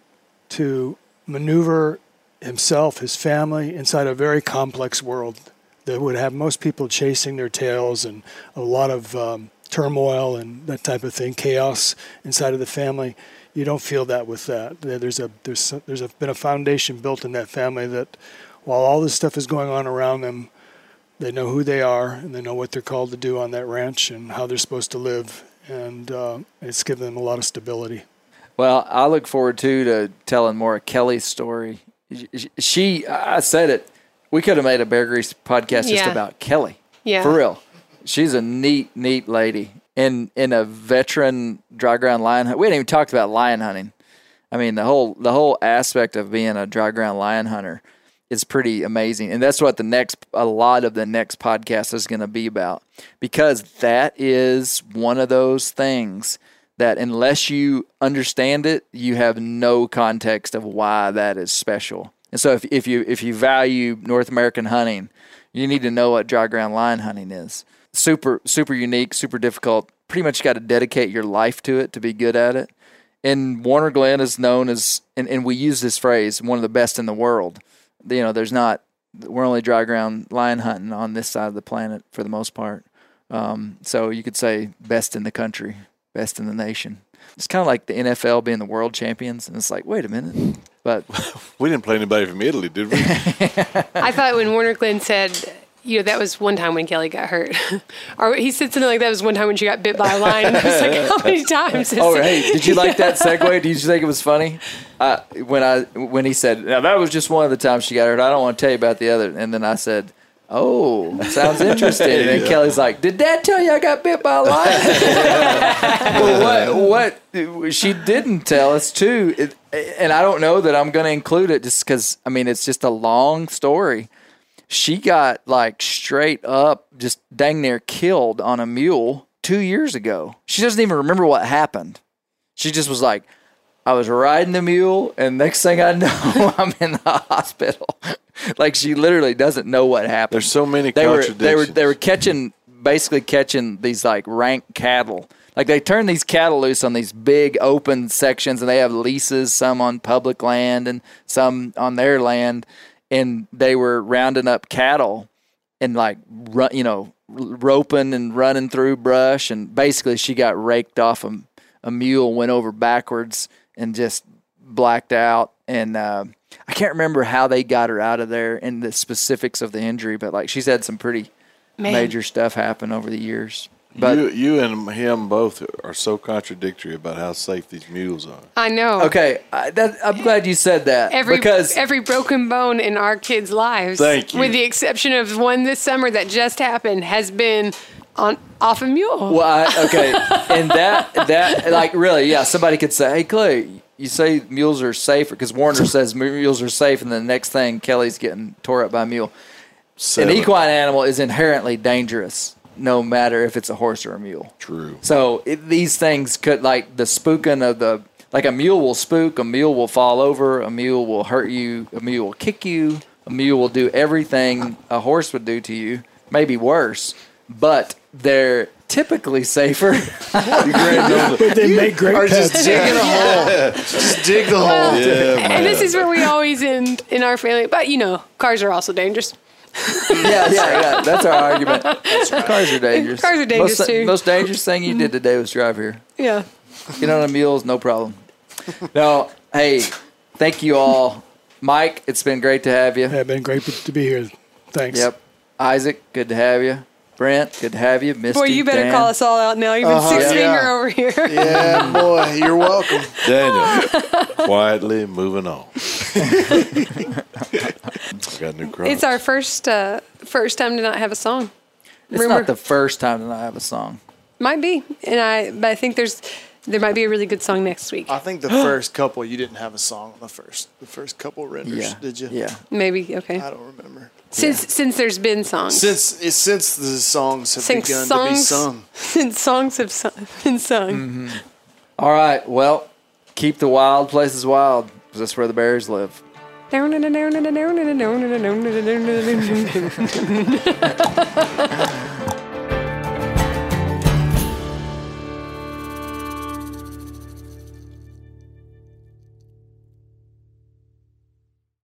to maneuver himself, his family, inside a very complex world that would have most people chasing their tails and a lot of um, turmoil and that type of thing, chaos inside of the family. You don't feel that with that. There's a there's there's a, been a foundation built in that family that, while all this stuff is going on around them, they know who they are and they know what they're called to do on that ranch and how they're supposed to live, and uh, it's given them a lot of stability. Well, I look forward too to telling more of Kelly's story. She, I said it. We could have made a Bear Grease podcast just Yeah. about Kelly. Yeah. For real. She's a neat, neat lady. In in a veteran dry ground lion hunt. We hadn't even talked about lion hunting. I mean, the whole the whole aspect of being a dry ground lion hunter is pretty amazing. And that's what the next a lot of the next podcast is going to be about. Because that is one of those things that unless you understand it, you have no context of why that is special. And so if if you if you value North American hunting, you need to know what dry ground lion hunting is. Super, super unique, super difficult. Pretty much got to dedicate your life to it to be good at it. And Warner Glen is known as, and, and we use this phrase, one of the best in the world. You know, there's not, we're only dry ground lion hunting on this side of the planet for the most part. Um, so you could say best in the country, best in the nation. It's kind of like the N F L being the world champions. And it's like, wait a minute. But We didn't play anybody from Italy, did we? I thought when Warner Glenn said, you know, that was one time when Kelly got hurt. Or he said something like that was one time when she got bit by a lion. And I was like, how many times? Is oh, it? hey, did you like that segue? Did you think it was funny? Uh, when I when he said, now that was just one of the times she got hurt. I don't want to tell you about the other. And then I said, oh, sounds interesting. And then Kelly's like, did Dad tell you I got bit by a lion? well, what, what she didn't tell us, too, it, and I don't know that I'm going to include it just because, I mean, it's just a long story. She got like straight up just dang near killed on a mule two years ago. She doesn't even remember what happened. She just was like, I was riding the mule, and next thing I know, I'm in the hospital. Like, she literally doesn't know what happened. There's so many they were, contradictions. they were they were catching, basically catching these like rank cattle. Like, they turn these cattle loose on these big open sections, and they have leases, some on public land and some on their land. And they were rounding up cattle and like, run, you know, roping and running through brush. And basically she got raked off a, a mule, went over backwards and just blacked out. And uh, I can't remember how they got her out of there and the specifics of the injury, but like she's had some pretty Man. major stuff happen over the years. But you, you and him both are so contradictory about how safe these mules are. I know. okay, I, that, I'm glad you said that Every because every broken bone in our kids' lives, Thank you. with the exception of one this summer that just happened, has been on off a mule. Well, I, okay, and that that like really, yeah. Somebody could say, "Hey, Clay, you say mules are safer," because Warner says mules are safe, and the next thing Kelly's getting tore up by a mule. Seven. An equine animal is inherently dangerous, no matter if it's a horse or a mule. True. So it, these things could, like the spooking of the, like a mule will spook, a mule will fall over, a mule will hurt you, a mule will kick you, a mule will do everything a horse would do to you, maybe worse, but they're typically safer. But they make great Or just pets. digging a hole. Just dig the hole. Yeah, man. And this is where we always end in our family. But, you know, cars are also dangerous. yeah, yeah, yeah. That's our argument. Cars are dangerous. Cars are dangerous, most, too. Most dangerous thing you did today was drive here. Yeah. Get on a mule is no problem. No, hey, thank you all. Mike, it's been great to have you. Yeah, it's been great to be here. Thanks. Yep. Isaac, good to have you. Brent, good to have you. Misty, Boy, you better Dan. call us all out now. Even Uh-huh. six Yeah. finger over here. Yeah, boy, you're welcome. Daniel, quietly moving on. Got new Crocs. It's our first uh, first time to not have a song. It's Rumor. not the first time that I have a song. Might be, and I but I think there's there might be a really good song next week. I think the first couple you didn't have a song on the first the first couple renders, Yeah. did you? Yeah. Maybe okay. I don't remember. Since since there's been songs. Since it's since the songs have Since begun songs, to be sung. Since songs have sung, been sung. Mm-hmm. All right. Well, keep the wild places wild, 'cause that's where the bears live. Down and down and down and down and down and down and down.